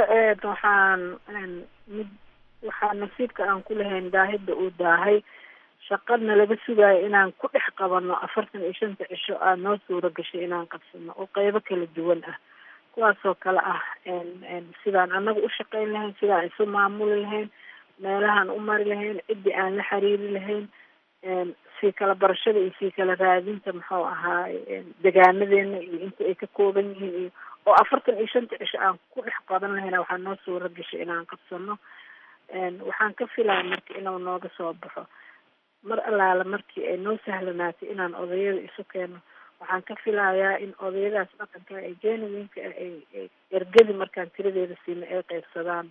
waxaa nasiibka aan ku lahayn daahidda uu daahay. shaqadna laga sugaayo inaan ku dhex qabano 45 cisho aa noo suura gashay inaan qabsano oo qeybo kala duwan ah, kuwaasoo kale ah sidaan annaga u shaqeyn lahayn, sidaan isu maamuli lahayn, meelahaan u mari lahayn, ciddii aan la xiriiri lahayn, sii kala barashada iyo sii kala raadinta muxuu ahaay degaanadeena iyo inta ay ka kooban yihiin iyo oo 45 cisho aan ku dhex qaban lahayna waxaa noo suura gashay inaan qabsano. waxaan ka filaya marka inuu nooga soo baxo mar allaala markii ay noo sahlanaatay inaan odayada isu keeno. waxaan ka filayaa in odayadaas dhaqanka ee genuinka ay ergadi markaan tiradeeda siina ay qaybsadaan.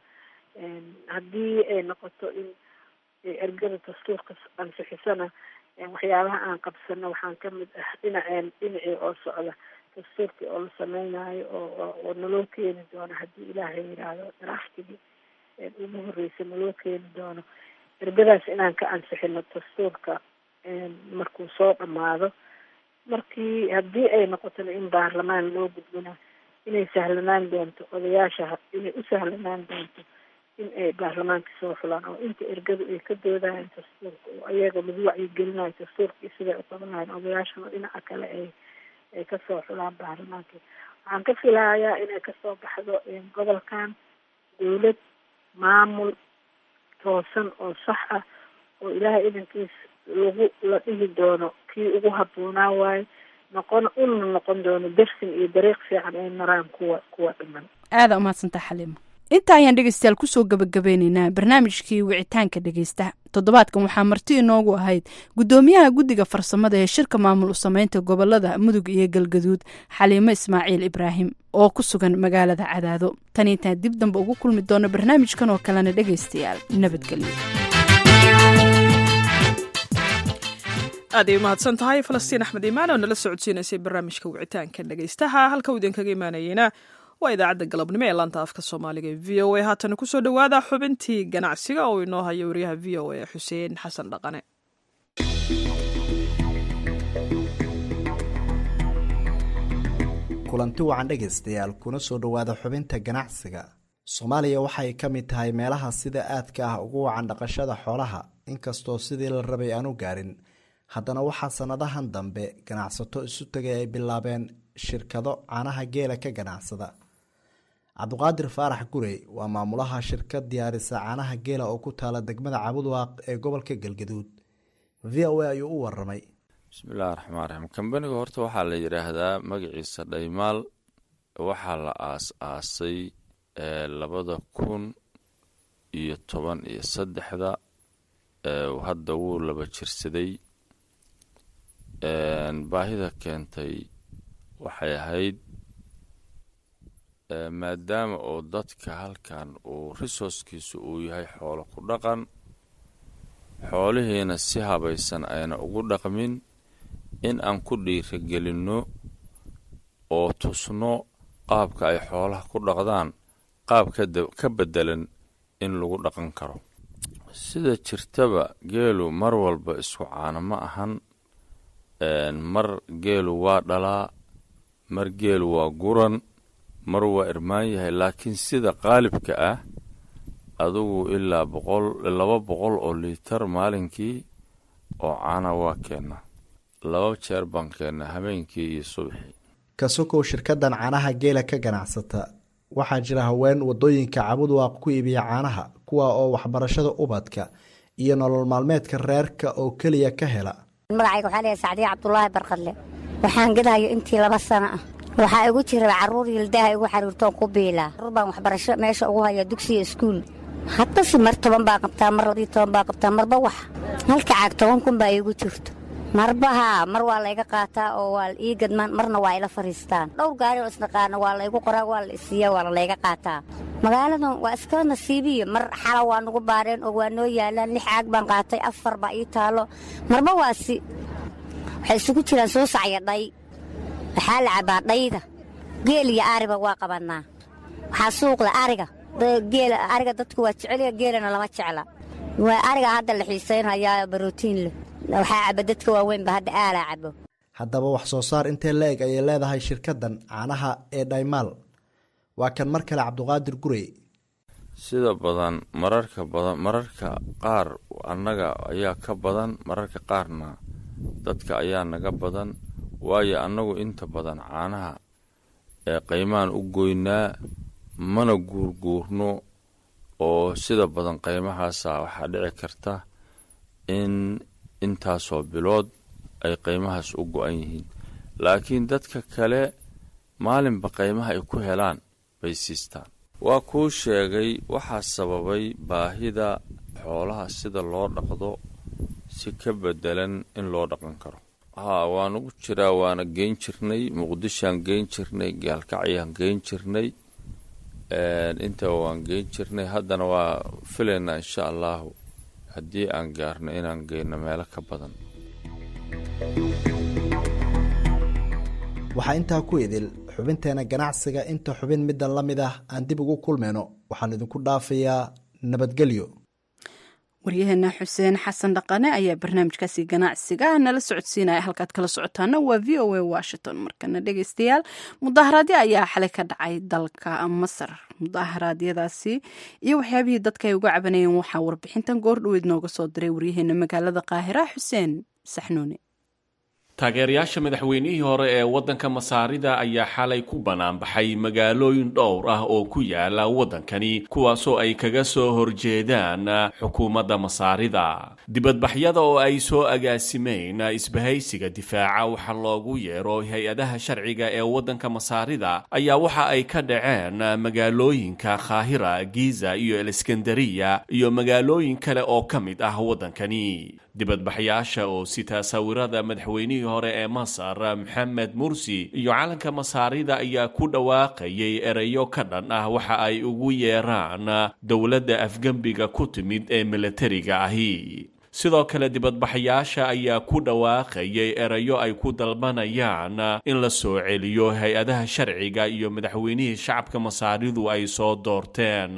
haddii ay noqoto in ergada dastuurka ansixisana waxyaabaha aan qabsano waxaan kamid ah dhinacii oo socda dastuurkii oo la sameynayo oo naloo keeni doono haddii ilaahay yidhaahdo draftigii ugu horreysa naloo keeni doono. ergadaas inaan ka ansixino dastuurka markuu soo dhammaado. markii haddii ay noqotona in baarlamaan loo gudbina inay sahlanaan doonto odayaasha, inay u sahlanaan doonto in ay baarlamaanka soo xulaan oo inta ergadu ay ka doodayaan dastuurka oo ayaga lagu wacyigelinayo dastuurka siday u qaban lahayn odayaashana dhinaca kale ay kasoo xulaan baarlamaanka. waxaan ka filayaa inay kasoo baxdo gobolkan dawlad maamul toosan oo sax ah oo ilaahay idankiis la dhihi doono kii ugu habboonaa waayo noqon doono darsin iyo dariiq fiican ay maraan kuwa dhiman. aada umahadsantaha xaliimo. inta ayaan dhegeystayaal kusoo gabagabeyneynaa barnaamijkii wicitaanka dhegeystaha. toddobaadkan waxaa marti inoogu ahayd guddoomiyaha guddiga farsamada ee shirka maamul u sameynta gobolada mudug iyo galgaduud xaliimo ismaaciil ibraahim oo ku sugan magaalada cadaado. tan intaan dib dambe ugu kulmi doono barnaamijkan oo kalena dhegeystayaal nabadgelyo. aaday umahadsan tahay falastiin axmed iimaan oo nala socodsiinaysay barnaamijka wicitaanka dhegeystaha. halka uu idinkaga imaanayeyna waa idaacadda galabnimo ee laanta afka soomaaliga ee v o a. haatana kusoo dhowaada xubintii ganacsiga oo inoo hayo wariyaha v o a xuseen xasan dhaqane. kulanti wacan dhegaystayaal kuna soo dhowaada xubinta ganacsiga. Soomaaliya waxay ka mid tahay meelaha sida aadka ah ugu wacan dhaqashada xoolaha, inkastoo sidii la rabay aanu gaarin. Haddana waxaa sanadahan dambe ganacsato isu tagay ay bilaabeen shirkado caanaha geela ka ganacsada. Cabduqaadir Faarax Gurey waa maamulaha shirkad diyaarisa caanaha geela oo ku taala degmada Cabudwaaq ee gobolka Galgaduud. VOA ayuu u waramay. bismillaahi raxmaani raxiim. kambaniga horta waxaa la yidhaahdaa magaciisa Dhaymaal. waxaa la aas-aasay 2013 hadda wuu laba jirsaday. baahida keentay waxay ahayd maadaama oo dadka halkan uu resourcekiisu uu yahay xoolo ku dhaqan, xoolihiina si habaysan ayna ugu dhaqmin, in aan ku dhiirigelinno oo tusno qaabka ay xoolaha ku dhaqdaan qaab ka bedelan in lagu dhaqan karo. sida jirtaba geelu mar walba isku caano ma ahan. mar geelu waa dhalaa, mar geelu waa guran, mar waa irmaan yahay, laakiin sida qaalibka ah adugu ilaa 200 oo liitar maalinkii oo caana waa keena. 2 jeer baan keena, habeenkii iyo subaxii. Kasokow shirkadan caanaha geela ka ganacsata, waxaa jira haween wadooyinka Cabudwaaq ku iibiya caanaha, kuwa oo waxbarashada ubadka iyo nolol maalmeedka reerka oo kaliya ka hela. magacayga waxaa leeyahay Sacdiye Cabdullaahi Barqadle. waxaan gadayo intii 2 sano ah. waxaa igu jira caruur yildaha igu xariirtoon ku biilaa. caruur baan waxbarasho meesha ugu haya dugsiga iskuul. hadda si mar 10 baa qabtaa, mar 12 baa qabtaa, marba wax. halka caag 10 kun baa igu jirto. marbaha mar waa layga qaataa oo waa ii gadmaan, marna waa ila fariistaan. dhowr gaari oo isnaqaana waa laygu qoraa, waa la isiiyaa, waa layga qaataa. magaaladan waa iska nasiibiye. mar xala waa nagu baareen oo waa noo yaalaan. 6 caag baan qaatay, 4 baa ii taalo. marba waa si waxay isugu jiraan soo sacyaday. waxaa la cabaa dhayda. geel iyo ariba waa qabanaa. waxaa suuqda ariga. geela ariga dadku waa jecel, geelana lama jecla. waa ariga hadda la xiiseynayaa borotiin leh. waxaa caba dadka waaweyn ba hadda aala cabo. haddaba wax soo saar intee la-eg ayay leedahay shirkadan caanaha ee Dhaymaal. waa kan mar kale Cabduqaadir Gurey. sida badan mararka qaar annaga ayaa ka badan, mararka qaarna dadka ayaa naga badan. waayo annagu inta badan caanaha ee qiimaan u goynaa, mana guurguurno. oo sida badan qiimahaasa waxaa dhici karta in intaasoo bilood ay qiimahaas u go-an yihiin. laakiin dadka kale maalinba qiimaha ay ku helaan bay siistaan. waa kuu sheegay waxaa sababay baahida xoolaha sida loo dhaqdo si ka bedelan in loo dhaqan karo. waa nagu jiraa, waana geyn jirnay. muqdishoaan geyn jirnay, gaalkacyaan geyn jirnay, intaba waan geyn jirnay. haddana waa filaynaa insha allahu haddii aan gaarno inaan geyno meelo ka badan. waxaa intaa ku idil xubinteena ganacsiga. inta xubin middan la mid ah aan dib ugu kulmayno, waxaan idinku dhaafayaa nabadgelyo. waryaheena xuseen xasan dhaqane ayaa barnaamijkaasi ganacsiga nala socodsiinaya. halkaad kala socotaana waa VOA Washington. markana dhegeystayaal, mudaharaadyo ayaa xalay ka dhacay dalka Masar. mudaharaadyadaasi iyo waxyaabihii dadka ay uga cabanayeen waxaa warbixintan goordhoweed nooga soo diray waryaheena magaalada Qaahira Xuseen Saxnuuni. taageerayaasha madaxweynihii hore ee waddanka Masaarida ayaa xalay ku banaanbaxay magaalooyin dhowr ah oo ku yaala waddankani, kuwaasoo ay kaga soo horjeedaan xukuumadda Masaarida. dibadbaxyada oo ay soo agaasimeen isbahaysiga difaaca waxa loogu yeero hay-adaha sharciga ee waddanka Masaarida ayaa waxa ay ka dhaceen magaalooyinka Qaahira, Giza iyo Iskandariya iyo magaalooyin kale oo ka mid ah waddankani. dibadbaxyaasha oo sita sawirada madaxweynihii hore ee Masar Maxamed Mursi iyo calanka Masaarida ayaa ku dhawaaqayay erayo ka dhan ah waxa ay ugu yeeraan dowladda afgembiga ku timid ee militariga ahi. sidoo kale dibadbaxyaasha ayaa ku dhawaaqayay erayo ay ku dalbanayaan in la soo celiyo hay-adaha sharciga iyo madaxweynihii shacabka Masaaridu ay soo doorteen.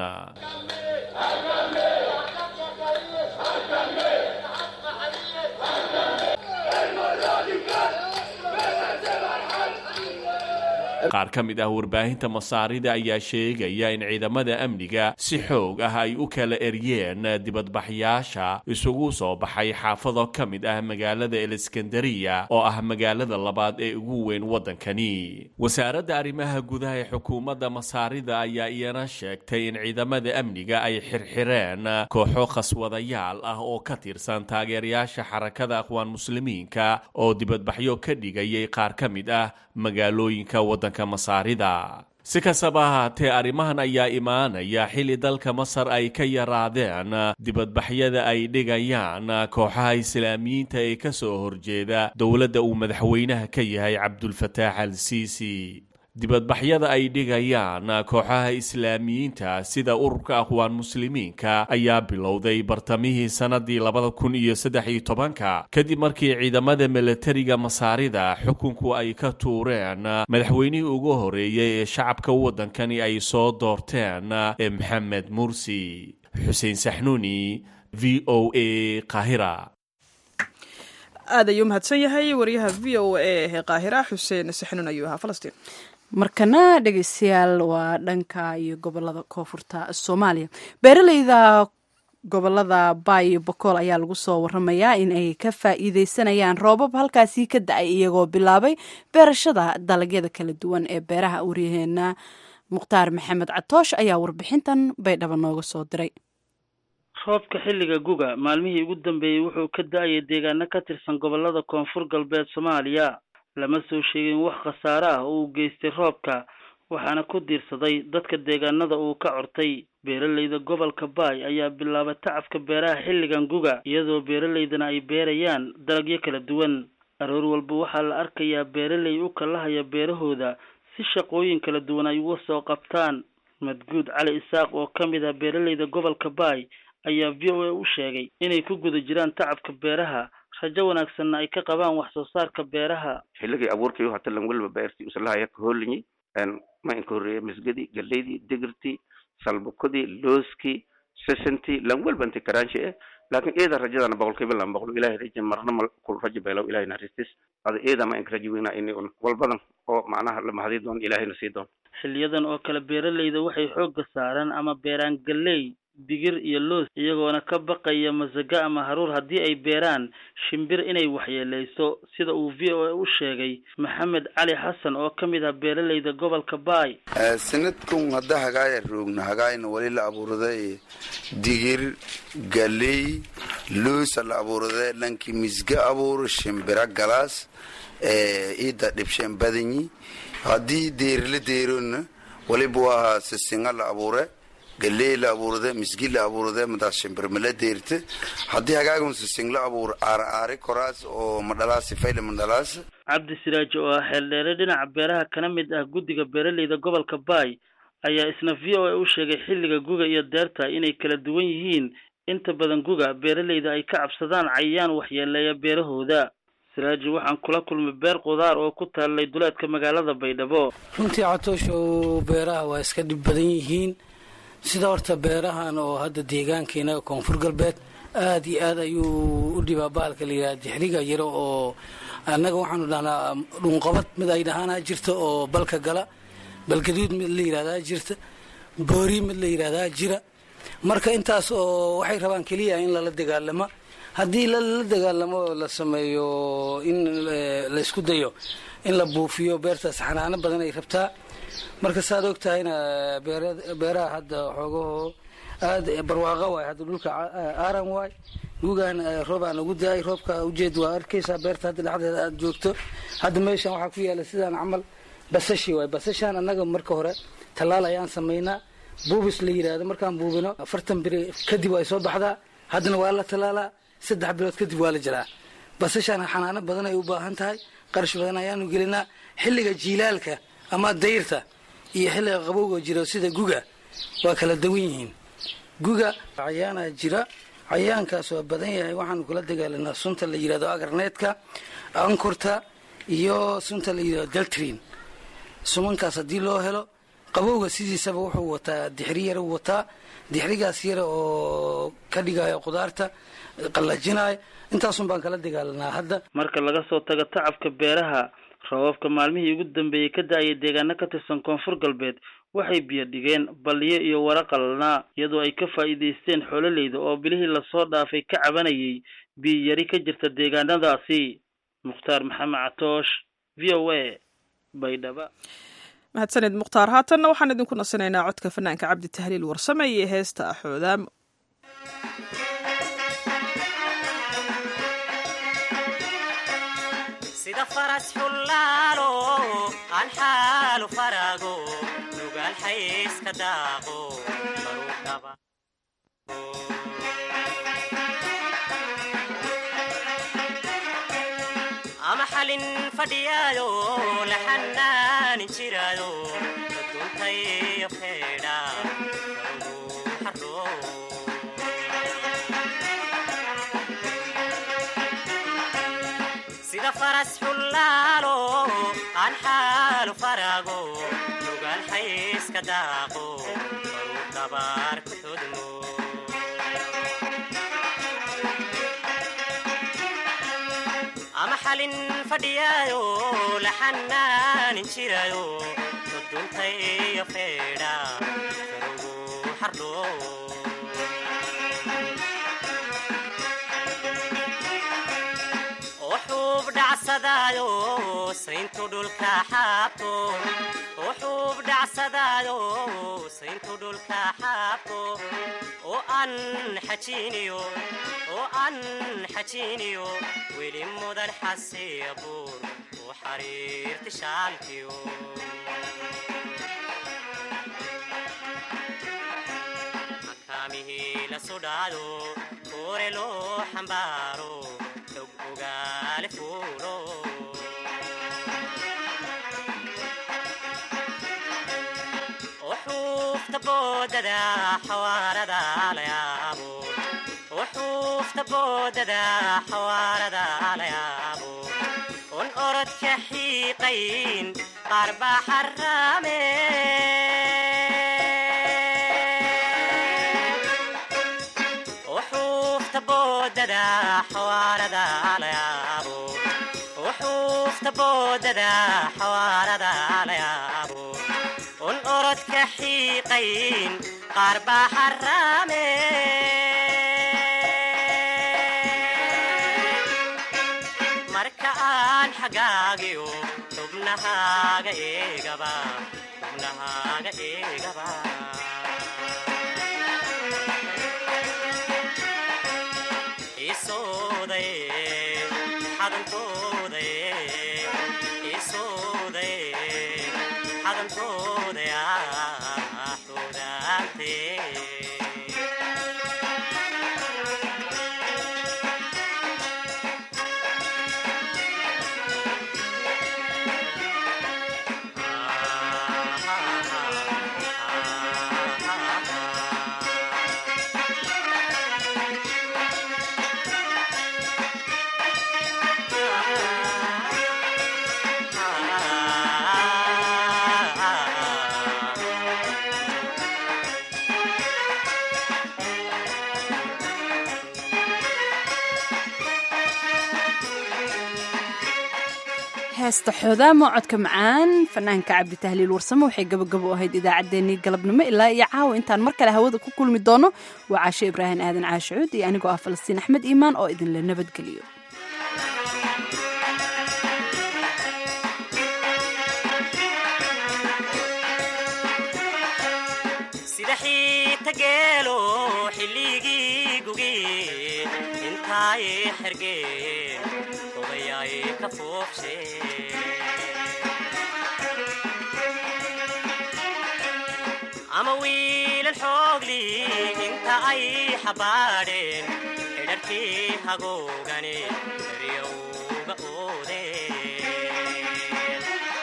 qaar ka mid ah warbaahinta masaarida ayaa sheegaya in ciidamada amniga si xoog ah ay u kala eryeen dibadbaxyaasha isugu soo baxay xaafado ka mid ah magaalada Iskandariya oo ah magaalada labaad ee ugu weyn waddankani. wasaaradda arrimaha gudaha ee xukuumadda masaarida ayaa iyana sheegtay in ciidamada amniga ay xirxireen kooxo khaswadayaal ah oo ka tirsan taageerayaasha xarakada aqwaan muslimiinka oo dibadbaxyo ka dhigayay qaar ka mid ah magaalooyinka waddanka masaarida. si kastaba ahaatee arrimahan ayaa imaanaya xilli dalka masar ay ka yaraadeen dibadbaxyada ay dhigayaan kooxaha islaamiyiinta ee ka soo horjeeda dowladda uu madaxweynaha ka yahay cabdulfataax al-siisi. dibadbaxyada ay dhigayaan kooxaha islaamiyiinta sida ururka aqwaan muslimiinka ayaa bilowday bartamihii sanadii 2013 kadib markii ciidamada milatariga masaarida xukunku ay ka tuureen madaxweynihii ugu horeeyay ee shacabka waddankani ay soo doorteen ee maxamed mursi. xuseen saxnuuni, v o a, Qaahira. aad ayuu mahadsan yahay wariyaha v o a ee qaahira xuseen saxnuun ayuu ahaa. falastiin markana dhegeystayaal waa dhanka iyo gobolada koonfurta Soomaaliya. beeraleyda gobolada Bay iyo Boqol ayaa lagu soo waramayaa in ay ka faa'iideysanayaan roobab halkaasi ka da'ay iyagoo bilaabay beerashada dalagyada kala duwan ee beeraha. waryaheena Mukhtaar Maxamed Catoosh ayaa warbixintan Baydhabo nooga soo diray. roobka xilliga guga maalmihii ugu dambeeyay wuxuu ka da'ayay deegaano ka tirsan gobolada koonfur galbeed Soomaaliya. lama soo sheegin wax khasaare ah oo uu geystay roobka, waxaana ku diirsaday dadka deegaanada uu ka cortay. beeraleyda gobolka Bay ayaa bilaabay tacabka beeraha xilligan guga, iyadoo beeraleydana ay beerayaan dalagyo kala duwan. aroor walba waxaa la arkayaa beeraley u kala haya beerahooda si shaqooyin kala duwan ay uga soo qabtaan. Madguud Cali Isaaq oo ka mid ah beeraleyda gobolka Bay ayaa VOA u sheegay inay ku guda jiraan tacabka beeraha, rajo wanaagsanna ay ka qabaan wax soo saarka beeraha. xilligii abuurkii waxa lan walba beertii uslaha ka hoolnay ma in koreey misgadi galeydii digirtii salbukadii looski sesentii lan walba inta karaanshi laakiin eeda rajadana boqolkiiba lan boqol ilaahay rajay marna mal kul rajo beelo ilaahay naristis ada eeda ma in rajo weena in walbadan oo macnaha la mahadi doon ilaahay nasiib doon. xilliyadan oo kale beeraleyda waxay xoog saaraan ama beeraan galey, digir iyo loos, iyagoona ka baqaya masaga ama haruur haddii ay beeraan shimbir inay waxyeeleyso, sida uu VOA u sheegay Maxamed Cali Xasan oo ka mid ah beeraleyda gobolka Bay. sanadkan hadda hagaaya roogna hagaayna wali la abuurday digir, galey, loos la abuurday, lanki misga abuur, shimbira galaas ida dhibshan badanyi haddii deerle deerona wali buu sisinga la abuuray, galey la abuurday, misgi la abuurday, madaas shimbir mala deerta haddii hagaagun sising la abuur aari koraas oo madalaas fayle madalaas. Cabdi Siraaj oo xeel dheere dhinaca beeraha kana mid ah guddiga beeraleyda gobolka Bay ayaa isna VOA u sheegay xilliga guga iyo deerta inay kala duwan yihiin. inta badan guga beeraleyda ay ka cabsadaan cayayaan waxyeeleeya beerahooda. Siraaji waxaan kula kulmay beer qudaar oo ku taalay duleedka magaalada Baydhabo. runtii Catoosho beeraha waa iska dhib badan yihiin, sida horta beerahan oo hadda deegaankeena koonfur galbeed aad iyo aad ayuu u dhibaa baalka la yiraahdo dixriga yaro oo annaga waxaanu dhahnaa dhunqabad mid ay dhahaan jirta oo balka gala, balgaduud mid la yiraahdaa jirta, boori mid la yiraahdaa jira. marka intaas oo waxay rabaan kaliya in la dagaalamo. haddii la dagaalamo la sameeyo in la isku dayo in la buufiyo beertaas xanaano badan ay rabtaa. marka saad ogtahayna beeraha hadda xoogaho aad barwaaqo waay, hadda dhulka aaran waay, gugaan roobaan ugu daay, roobka ujeed waa arkaysaa beerta hadda dhexdeeda aad joogto. hadda meeshan waxaa ku yaala sidaan camal basashi waay. basashaan annaga marka hore tallaal ayaan samaynaa, buubis la yiraahdo. markaan buubino 40 biri kadib way soo baxdaa, haddana waa la tallaalaa, 3 bilood kadib waa la jiraa. basashaan xanaano badan ay u baahan tahay, qarash badan ayaanu gelinaa. xilliga jiilaalka ama dayrta iyo xilliga qabowga jiro sida guga waa kala duwan yihiin. guga cayaana jira, cayaankaas waa badan yahay. waxaanu kula dagaalanaa sunta la yiraahdo agarneedka, ankurta iyo sunta la yiraahdo daltrin. sumankaas haddii loo helo qabowga sidiisaba wuxuu wataa dixri yar wataa, dixrigaas yar oo ka dhigaya qudaarta qallajinaya. intaasun baan kala dagaalanaa hadda. marka laga soo tago tacabka beeraha, roobabka maalmihii ugu dambeeyey ka da-ayay deegaano ka tirsan koonfur galbeed waxay biyo dhigeen balliyo iyo wara qalalnaa iyadoo ay ka faa'iidaysteen xoololeyda oo bilihii lasoo dhaafay ka cabanayay biyo yari ka jirta deegaanadaasi. mukhtaar maxamed catoosh, v o a, baydhaba. mahadsaned mukhtaar. haatanna waxaan idinku nasinaynaa codka fanaanka cabdi tahliil warsame iyo heesta Xoodaamo. sida faras xullaalo aan xaalu farago nugaal xayska daaqo baruudaba ama xalin fadhiyaayo la xanaanin jiraayo duntayo feedha sida faras xullaalo aan xaalu farago nugaal xayska daaqo baruud dabaar ku xudmo ama xalin fadhiyaayo la xanaanin jiraayo duntayo feedha karugu xardho dhacsadaayo sayntu dhulka xaabto wuxuu dhacsadaayo sayntu dhulka xaabto oo aan xajiiniyo weli mudan xasiibuur oo xariirti shaalkiyo makaamihii la sudhaado koore loo xambaaro وحوفت بوددا حواردا ليابو وحوفت بوددا حواردا ليابو ونقرد كحيقين قربا حرامين وحوفت بوددا حواردا ليابو وحوفت بوددا حواردا ليابو ونقرد كحيقين قربا حرامين مركان حقاقيو تبنهاga إيقبا heesta Xoodaamo codka macaan fanaanka cabdi tahliil warsame waxay gabagabo ahayd idaacaddeenii galabnimo ilaa iyo caawa intaan mar kale hawada ku kulmi doono waa Caashe Ibraahin Aadan Caashuud iyo anigoo ah Falastiin Axmed Iimaan oo idin la nabadgeliyo sida xiita geelo xilligii gugi intaay xergeen odayaay ka foofshe ama wiilal xoogli inta ay xabaadheen xidharkii hagoogane daryowga oodeen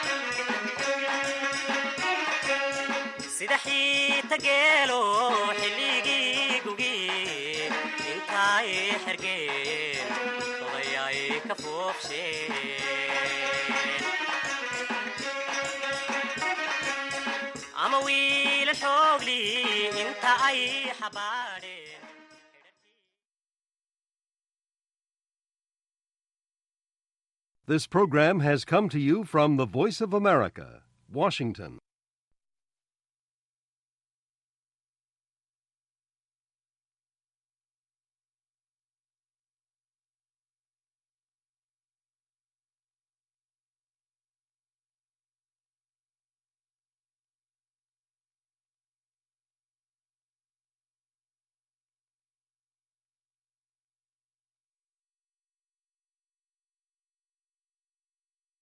sida xiita geelo xilligii gugi intaay xergeen odayaay ka foofsheen ama wiilal xoogli inta ay xabaadheen This program has come to you from the Voice of America, Washington.